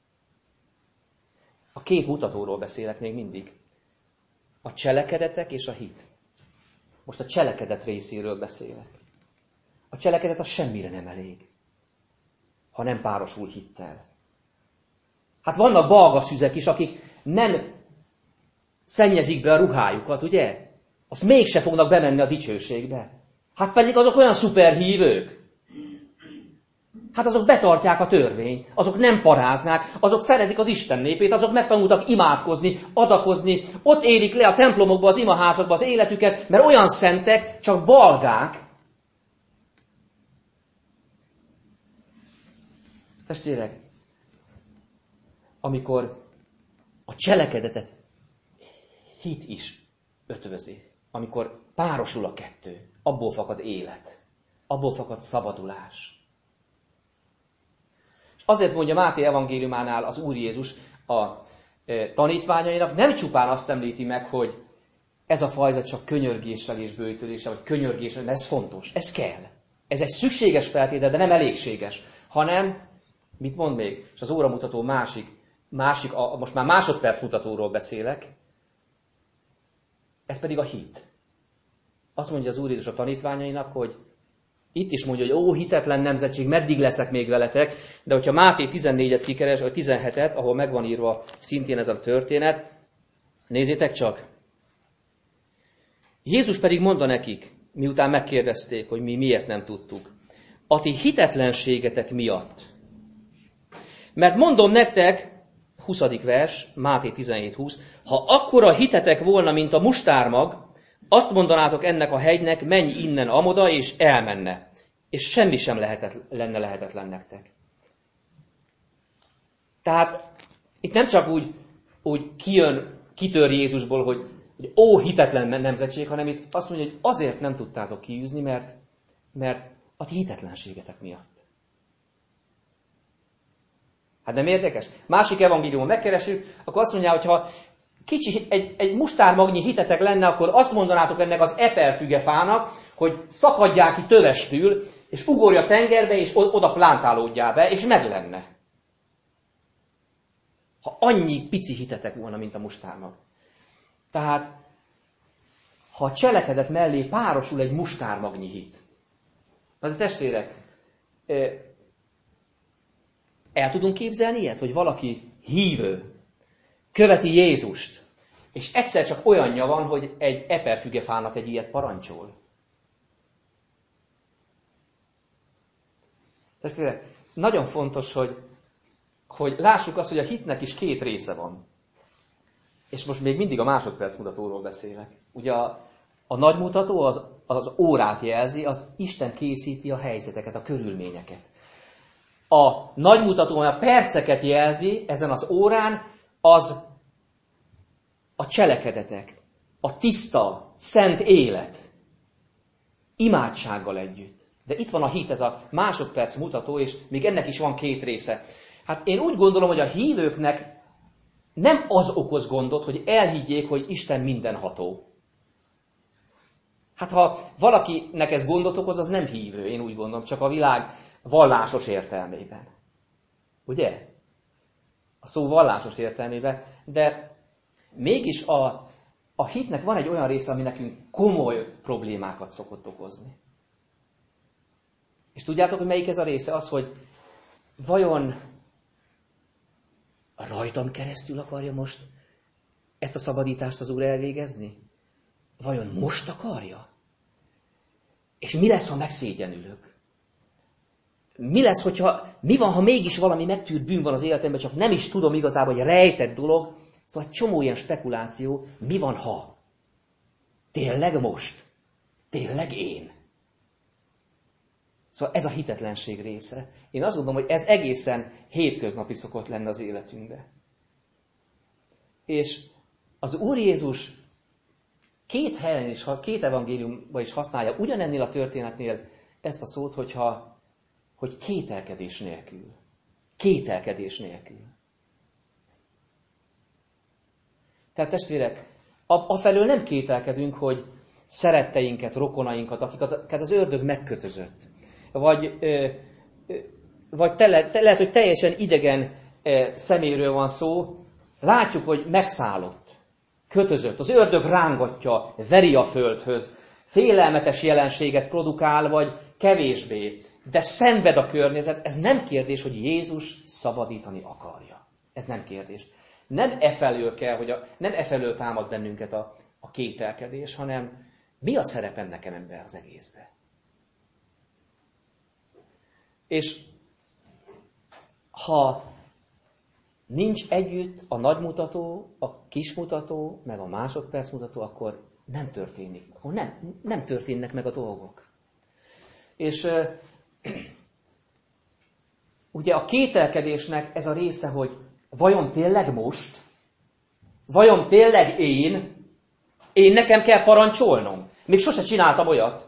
S1: A két mutatóról beszélek még mindig. A cselekedetek és a hit. Most a cselekedet részéről beszélek. A cselekedet az semmire nem elég, ha nem párosul hittel. Hát vannak balgaszüzek is, akik nem szennyezik be a ruhájukat, ugye? Azt mégse fognak bemenni a dicsőségbe. Hát pedig azok olyan szuperhívők. Hát azok betartják a törvényt, azok nem paráznák, azok szeretik az Isten népét, azok megtanultak imádkozni, adakozni, ott élik le a templomokba, az imaházakba az életüket, mert olyan szentek, csak balgák. Testvérek, amikor a cselekedetet hit is ötvözi, amikor párosul a kettő, abból fakad élet, abból fakad szabadulás. És azért mondja Máté evangéliumánál az Úr Jézus a tanítványainak, nem csupán azt említi meg, hogy ez a fajzat csak könyörgéssel és böjtöléssel, vagy könyörgéssel, mert ez fontos, ez kell. Ez egy szükséges feltétel, de nem elégséges, hanem, mit mond még? És az óramutató másik, másik a, most már másodperc mutatóról beszélek, ez pedig a hit. Azt mondja az Úr Jézus a tanítványainak, hogy itt is mondja, hogy ó, hitetlen nemzetség, meddig leszek még veletek, de hogyha Máté tizennégyet kikeres, vagy tizenhetet, ahol megvan írva szintén ez a történet, nézzétek csak. Jézus pedig mondta nekik, miután megkérdezték, hogy mi miért nem tudtuk, a ti hitetlenségetek miatt. Mert mondom nektek, huszadik vers, Máté tizenhét húsz, ha akkora hitetek volna, mint a mustármag, azt mondanátok ennek a hegynek, menj innen amoda, és elmenne. És semmi sem lehetet, lenne lehetetlen nektek. Tehát itt nem csak úgy, úgy kijön, kitör Jézusból, hogy, hogy ó, hitetlen nemzetség, hanem itt azt mondja, hogy azért nem tudtátok kiűzni, mert, mert a ti hitetlenségetek miatt. Hát nem érdekes? Másik evangéliumon megkeresünk, akkor azt mondja, hogy ha kicsi, egy, egy mustármagnyi hitetek lenne, akkor azt mondanátok ennek az eperfügefának, hogy szakadjál ki tövestül, és ugorj a tengerbe, és oda plántálódjál be, és meg lenne. Ha annyi pici hitetek volna, mint a mustármag. Tehát, ha a cselekedet mellé párosul egy mustármagnyi hit. Na de testvérek, el tudunk képzelni ilyet, hogy valaki hívő, követi Jézust, és egyszer csak olyanja van, hogy egy eperfügefának egy ilyet parancsol. Testvérek, nagyon fontos, hogy, hogy lássuk azt, hogy a hitnek is két része van. És most még mindig a másodperc mutatóról beszélek. Ugye a, a nagy mutató az, az órát jelzi, az Isten készíti a helyzeteket, a körülményeket. A nagy mutató, a perceket jelzi ezen az órán, az a cselekedetek, a tiszta, szent élet, imádsággal együtt. De itt van a hit, ez a másodperc mutató, és még ennek is van két része. Hát én úgy gondolom, hogy a hívőknek nem az okoz gondot, hogy elhiggyék, hogy Isten mindenható. Hát ha valakinek ez gondot okoz, az nem hívő, én úgy gondolom, csak a világ vallásos értelmében. Ugye? A szó vallásos értelmében, de mégis a, a hitnek van egy olyan része, ami nekünk komoly problémákat szokott okozni. És tudjátok, hogy melyik ez a része? Az, hogy vajon rajtam keresztül akarja most ezt a szabadítást az Úr elvégezni? Vajon most akarja? És mi lesz, ha megszégyenülök? Mi lesz, hogyha, mi van, ha mégis valami megtűrt bűn van az életemben, csak nem is tudom igazából, hogy rejtett dolog. Szóval egy csomó ilyen spekuláció, mi van, ha? Tényleg most? Tényleg én? Szóval ez a hitetlenség része. Én azt gondolom, hogy ez egészen hétköznapi szokott lenni az életünkben. És az Úr Jézus két helyen is, két evangéliumban is használja ugyanennél a történetnél ezt a szót, hogyha, hogy kételkedés nélkül. Kételkedés nélkül. Tehát testvérek, afelől nem kételkedünk, hogy szeretteinket, rokonainkat, akiket az ördög megkötözött, vagy, vagy te, te, lehet, hogy teljesen idegen szeméről van szó, látjuk, hogy megszállott, kötözött, az ördög rángatja, veri a földhöz, félelmetes jelenséget produkál, vagy kevésbé, de szenved a környezet, ez nem kérdés, hogy Jézus szabadítani akarja. Ez nem kérdés. Nem e felől kell, hogy a, nem e felől támad bennünket a, a kételkedés, hanem mi a szerepem nekem ebben az egészben. És ha nincs együtt a nagymutató, a kismutató, meg a másodpercmutató, akkor nem történik. Akkor nem, nem történnek meg a dolgok. És uh, ugye a kételkedésnek ez a része, hogy vajon tényleg most? Vajon tényleg én? Én nekem kell parancsolnom? Még sose csináltam olyat.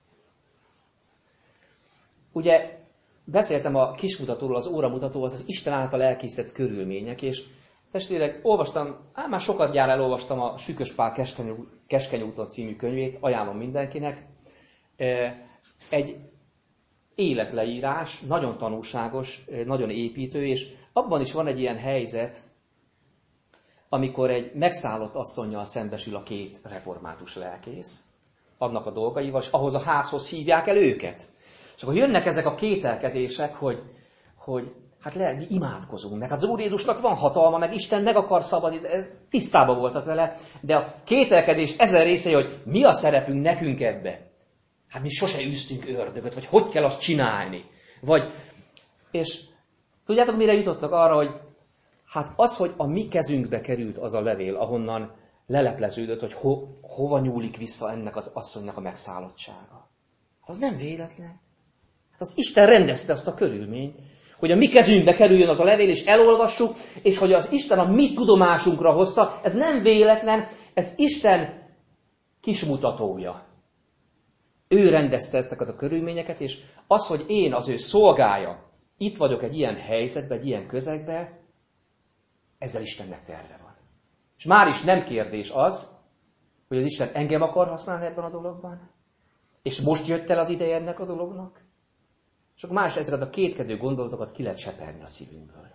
S1: Ugye beszéltem a kismutatóról, az óramutatóról, az az Isten által elkészített körülmények, és testvérek, olvastam, á, már sokat gyár elolvastam a Sükös Pál Keskeny, Keskeny úton című könyvét, ajánlom mindenkinek. Egy életleírás, nagyon tanulságos, nagyon építő, és abban is van egy ilyen helyzet, amikor egy megszállott asszonnyal szembesül a két református lelkész, annak a dolgaival, és ahhoz a házhoz hívják el őket. És akkor jönnek ezek a kételkedések, hogy, hogy hát le, mi imádkozunk meg. Hát az Úr Jézusnak van hatalma, meg Isten meg akar szabadítani, tisztában voltak vele, de a kételkedés ezen részei, hogy mi a szerepünk nekünk ebbe. Hát mi sose űztünk ördögöt, vagy hogy kell azt csinálni. Vagy, és tudjátok, mire jutottak? Arra, hogy hát az, hogy a mi kezünkbe került az a levél, ahonnan lelepleződött, hogy ho, hova nyúlik vissza ennek az asszonynak a megszállottsága. Hát az nem véletlen. Hát az Isten rendezte azt a körülményt, hogy a mi kezünkbe kerüljön az a levél, és elolvassuk, és hogy az Isten a mi tudomásunkra hozta, ez nem véletlen, ez Isten kismutatója. Ő rendezte ezteket a körülményeket, és az, hogy én az ő szolgája, itt vagyok egy ilyen helyzetben, egy ilyen közegben, ezzel Istennek terve van. És már is nem kérdés az, hogy az Isten engem akar használni ebben a dologban, és most jött el az ideje ennek a dolognak, és akkor más ezeket a kétkedő gondolatokat ki lehet seperni a szívünkből.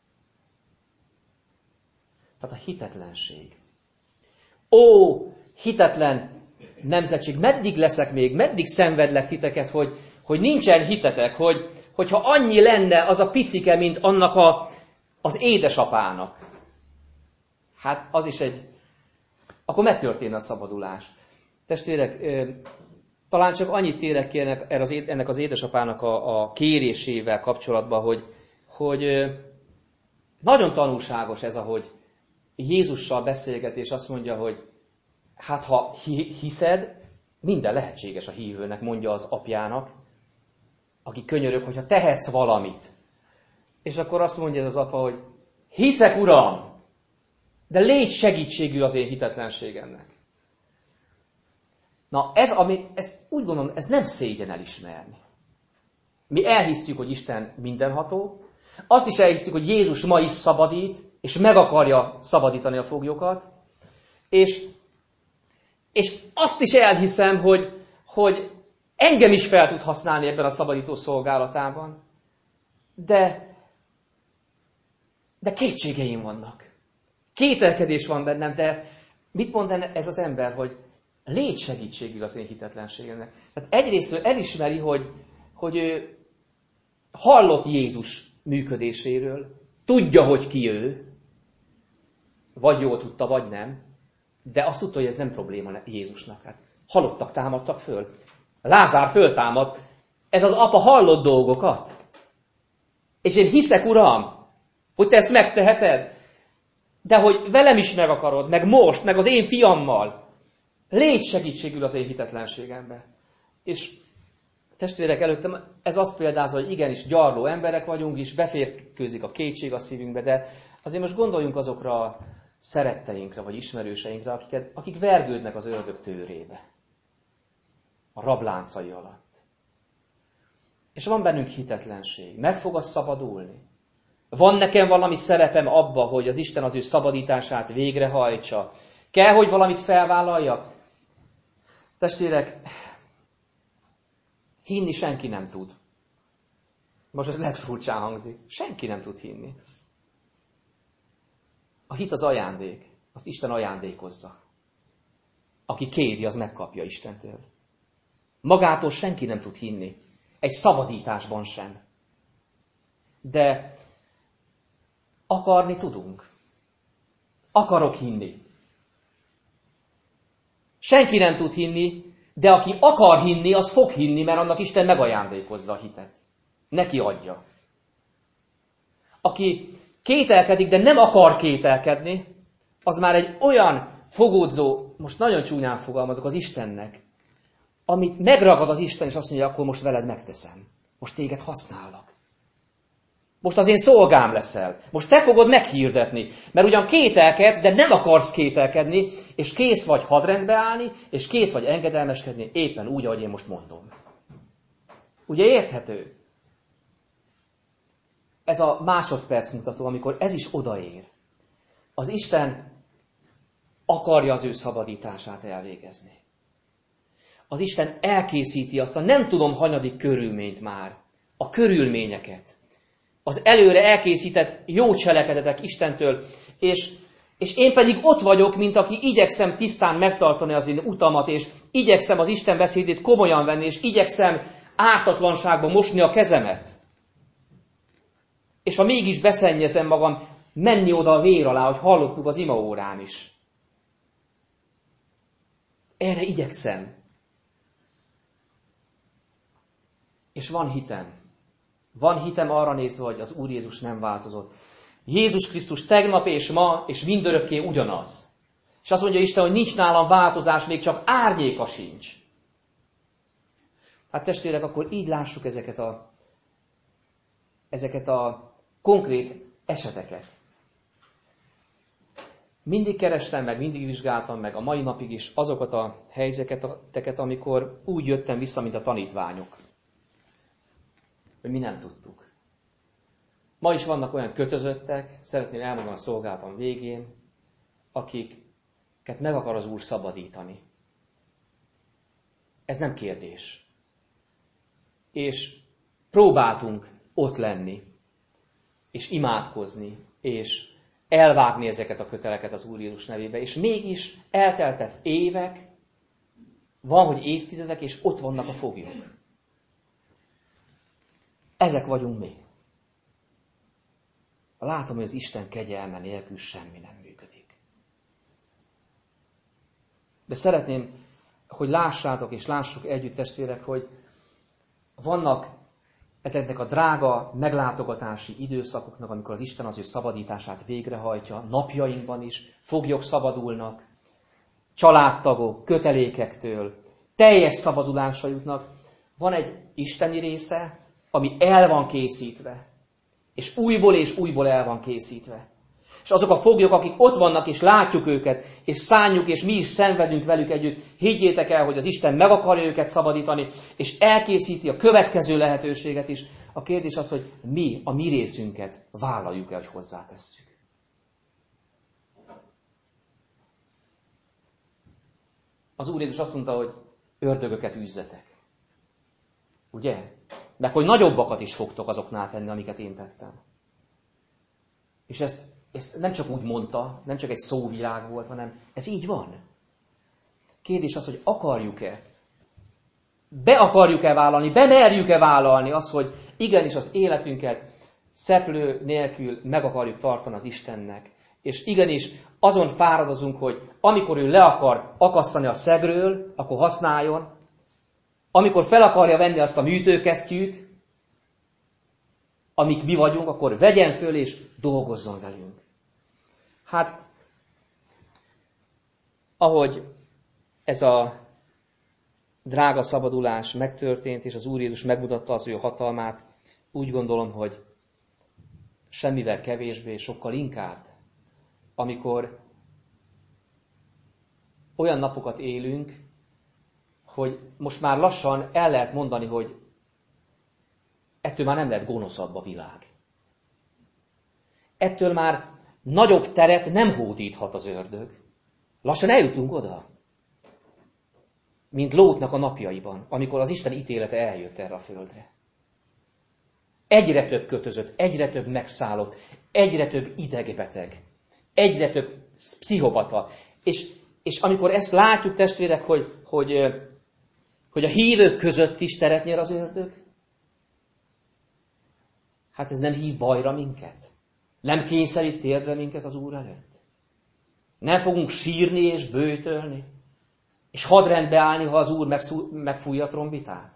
S1: Tehát a hitetlenség. Ó, hitetlen nemzetség, meddig leszek még, meddig szenvedlek titeket, hogy, hogy nincsen hitetek, hogy, hogyha annyi lenne az a picike, mint annak a, az édesapának. Hát az is egy... Akkor megtörténne a szabadulás. Testvérek, talán csak annyit térek ki ennek az édesapának a, a kérésével kapcsolatban, hogy, hogy nagyon tanulságos ez, ahogy Jézussal beszélget, és azt mondja, hogy hát ha hiszed, minden lehetséges a hívőnek, mondja az apjának, aki könyörög, hogyha tehetsz valamit. És akkor azt mondja ez az apa, hogy hiszek, Uram, de légy segítségű az én hitetlenségemnek. Na, ez, ami, ezt úgy gondolom, ez nem szégyen elismerni. Mi elhisszük, hogy Isten mindenható, azt is elhisszük, hogy Jézus ma is szabadít, és meg akarja szabadítani a foglyokat, és, és azt is elhiszem, hogy, hogy engem is fel tud használni ebben a szabadító szolgálatában, de, de kétségeim vannak. Kételkedés van bennem, de mit mond ez az ember, hogy légy segítségül az én hitetlenségemnek. Tehát egyrészt elismeri, hogy, hogy ő hallott Jézus működéséről, tudja, hogy ki ő, vagy jól tudta, vagy nem, de azt tudta, hogy ez nem probléma Jézusnak. Hát halottak támadtak föl. Lázár föltámad. Ez az apa hallott dolgokat. És én hiszek, Uram, hogy te ezt megteheted, de hogy velem is meg akarod, meg most, meg az én fiammal. Légy segítségül az én hitetlenségembe. És testvérek, előttem ez azt példázza, hogy igenis gyarló emberek vagyunk, és beférkőzik a kétség a szívünkbe, de azért most gondoljunk azokra a szeretteinkre, vagy ismerőseinkre, akiket, akik vergődnek az ördög tőrébe. A rabláncai alatt. És van bennünk hitetlenség. Meg fog az szabadulni. Van nekem valami szerepem abba, hogy az Isten az ő szabadítását végrehajtsa. Kell, hogy valamit felvállaljak? Testvérek, hinni senki nem tud. Most ez lehet furcsán hangzik. Senki nem tud hinni. A hit az ajándék. Azt Isten ajándékozza. Aki kéri, az megkapja Istentől. Magától senki nem tud hinni. Egy szabadításban sem. De Akarni tudunk. Akarok hinni. Senki nem tud hinni, de aki akar hinni, az fog hinni, mert annak Isten megajándékozza a hitet. Neki adja. Aki kételkedik, de nem akar kételkedni, az már egy olyan fogódzó, most nagyon csúnyán fogalmazok, az Istennek, amit megragad az Isten, és azt mondja, akkor most veled megteszem. Most téged használok. Most az én szolgám leszel. Most te fogod meghirdetni. Mert ugyan kételkedsz, de nem akarsz kételkedni, és kész vagy hadrendbe állni, és kész vagy engedelmeskedni, éppen úgy, ahogy én most mondom. Ugye érthető? Ez a másodperc mutató, amikor ez is odaér. Az Isten akarja az ő szabadítását elvégezni. Az Isten elkészíti azt a nem tudom hanyadik körülményt már, a körülményeket. Az előre elkészített jó cselekedetek Istentől, és, és én pedig ott vagyok, mint aki igyekszem tisztán megtartani az én utamat, és igyekszem az Isten beszédét komolyan venni, és igyekszem ártatlanságba mosni a kezemet. És ha mégis beszennyezem magam, menni oda a vér alá, hogy hallottuk az imaórán is. Erre igyekszem. És van hitem. Van hitem arra nézve, hogy az Úr Jézus nem változott. Jézus Krisztus tegnap és ma, és mindörökké ugyanaz. És azt mondja Isten, hogy nincs nálam változás, még csak árnyéka sincs. Hát testvérek, akkor így lássuk ezeket a, ezeket a konkrét eseteket. Mindig kerestem meg, mindig vizsgáltam meg a mai napig is azokat a helyzeteket, amikor úgy jöttem vissza, mint a tanítványok. Hogy mi nem tudtuk. Ma is vannak olyan kötözöttek, szeretném elmondani a szolgálatom végén, akiket meg akar az Úr szabadítani. Ez nem kérdés. És próbáltunk ott lenni, és imádkozni, és elvágni ezeket a köteleket az Úr Jézus nevébe, és mégis elteltek évek, van, hogy évtizedek, és ott vannak a foglyok. Ezek vagyunk mi. Látom, hogy az Isten kegyelme nélkül semmi nem működik. De szeretném, hogy lássátok és lássuk együtt, testvérek, hogy vannak ezeknek a drága meglátogatási időszakoknak, amikor az Isten az ő szabadítását végrehajtja, napjainkban is, foglyok szabadulnak, családtagok, kötelékektől, teljes szabadulásra jutnak. Van egy isteni része, ami el van készítve, és újból és újból el van készítve. És azok a foglyok, akik ott vannak, és látjuk őket, és szánjuk, és mi is szenvedünk velük együtt, higgyétek el, hogy az Isten meg akarja őket szabadítani, és elkészíti a következő lehetőséget is. A kérdés az, hogy mi a mi részünket vállaljuk el, hogy hozzátesszük. Az Úr Jézus azt mondta, hogy ördögöket űzzetek. Ugye? Meg hogy nagyobbakat is fogtok azoknál tenni, amiket én tettem. És ezt, ezt nem csak úgy mondta, nem csak egy szóvilág volt, hanem ez így van. Kérdés az, hogy akarjuk-e, be akarjuk-e vállalni, bemerjük-e vállalni azt, hogy igenis az életünket szeplő nélkül meg akarjuk tartani az Istennek. És igenis azon fáradozunk, hogy amikor ő le akar akasztani a szegről, akkor használjon. Amikor fel akarja venni azt a műtőkesztyűt, amik mi vagyunk, akkor vegyen föl és dolgozzon velünk. Hát, ahogy ez a drága szabadulás megtörtént, és az Úr Jézus megmutatta az ő hatalmát, úgy gondolom, hogy semmivel kevésbé, sokkal inkább, amikor olyan napokat élünk, hogy most már lassan el lehet mondani, hogy ettől már nem lehet gonoszabb a világ. Ettől már nagyobb teret nem hódíthat az ördög. Lassan eljutunk oda, mint Lótnak a napjaiban, amikor az Isten ítélete eljött erre a földre. Egyre több kötözött, egyre több megszállott, egyre több idegbeteg, egyre több pszichopata. És, és amikor ezt látjuk, testvérek, hogy, hogy, hogy a hívők között is teret nyer az ördög, hát ez nem hív bajra minket. Nem kényszerít térdre minket az Úr előtt? Nem fogunk sírni és böjtölni? És hadrendbe állni, ha az Úr megfújja a trombitát?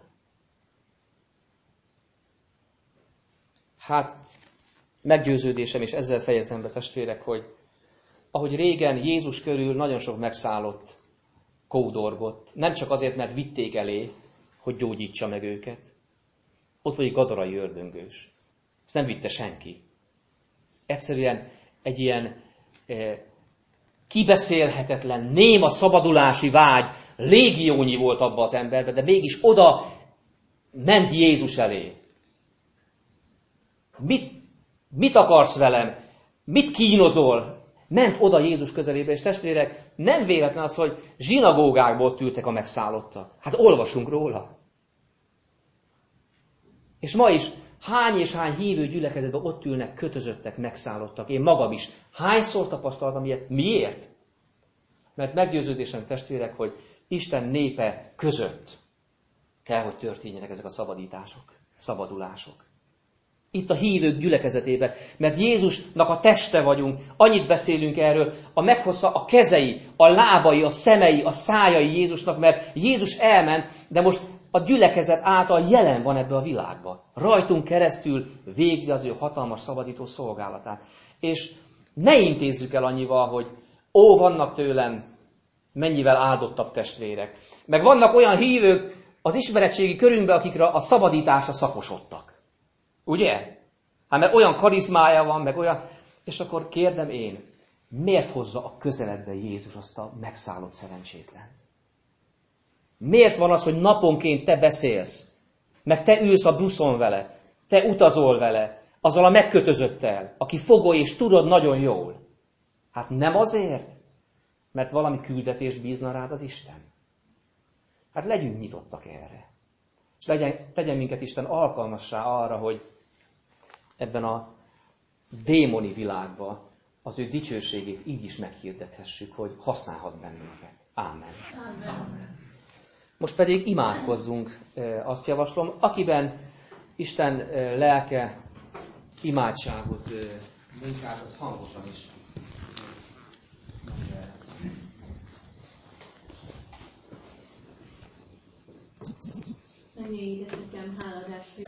S1: Hát, meggyőződésem, és ezzel fejezem be, testvérek, hogy ahogy régen Jézus körül nagyon sok megszállott kódorgott, nem csak azért, mert vitték elé, hogy gyógyítsa meg őket. Ott vagy egy gadarai ördöngős. Ezt nem vitte senki. Egyszerűen egy ilyen eh, kibeszélhetetlen, néma szabadulási vágy, légiónyi volt abba az emberben, de mégis oda ment Jézus elé. Mit, mit akarsz velem? Mit kínozol? Ment oda Jézus közelébe, és testvérek, nem véletlen az, hogy zsinagógákból ott ültek a megszállottak. Hát olvasunk róla. És ma is hány és hány hívő gyülekezetben ott ülnek kötözöttek, megszállottak. Én magam is hányszor tapasztaltam ilyet. Miért? Mert meggyőződésem, testvérek, hogy Isten népe között kell, hogy történjenek ezek a szabadítások, szabadulások. Itt a hívők gyülekezetében, mert Jézusnak a teste vagyunk, annyit beszélünk erről, a meghozza a kezei, a lábai, a szemei, a szájai Jézusnak, mert Jézus elment, de most a gyülekezet által jelen van ebbe a világba. Rajtunk keresztül végzi az ő hatalmas szabadító szolgálatát. És ne intézzük el annyival, hogy ó, vannak tőlem mennyivel áldottabb testvérek. Meg vannak olyan hívők az ismeretségi körünkben, akikre a szabadításra szakosodtak. Ugye? Hát meg olyan karizmája van, meg olyan... És akkor kérdem én, miért hozza a közeledbe Jézus azt a megszállott szerencsétlent? Miért van az, hogy naponként te beszélsz, meg te ülsz a buszon vele, te utazol vele, azzal a megkötözöttel, aki fogoly és tudod nagyon jól? Hát nem azért, mert valami küldetést bízna rád az Isten. Hát legyünk nyitottak erre. És legyen, tegyen minket Isten alkalmassá arra, hogy ebben a démoni világban az ő dicsőségét így is meghirdethessük, hogy használhat bennünket. Ámen. Ámen. Most pedig imádkozzunk, azt javaslom, akiben Isten lelke imádságot munkát, az hangosan is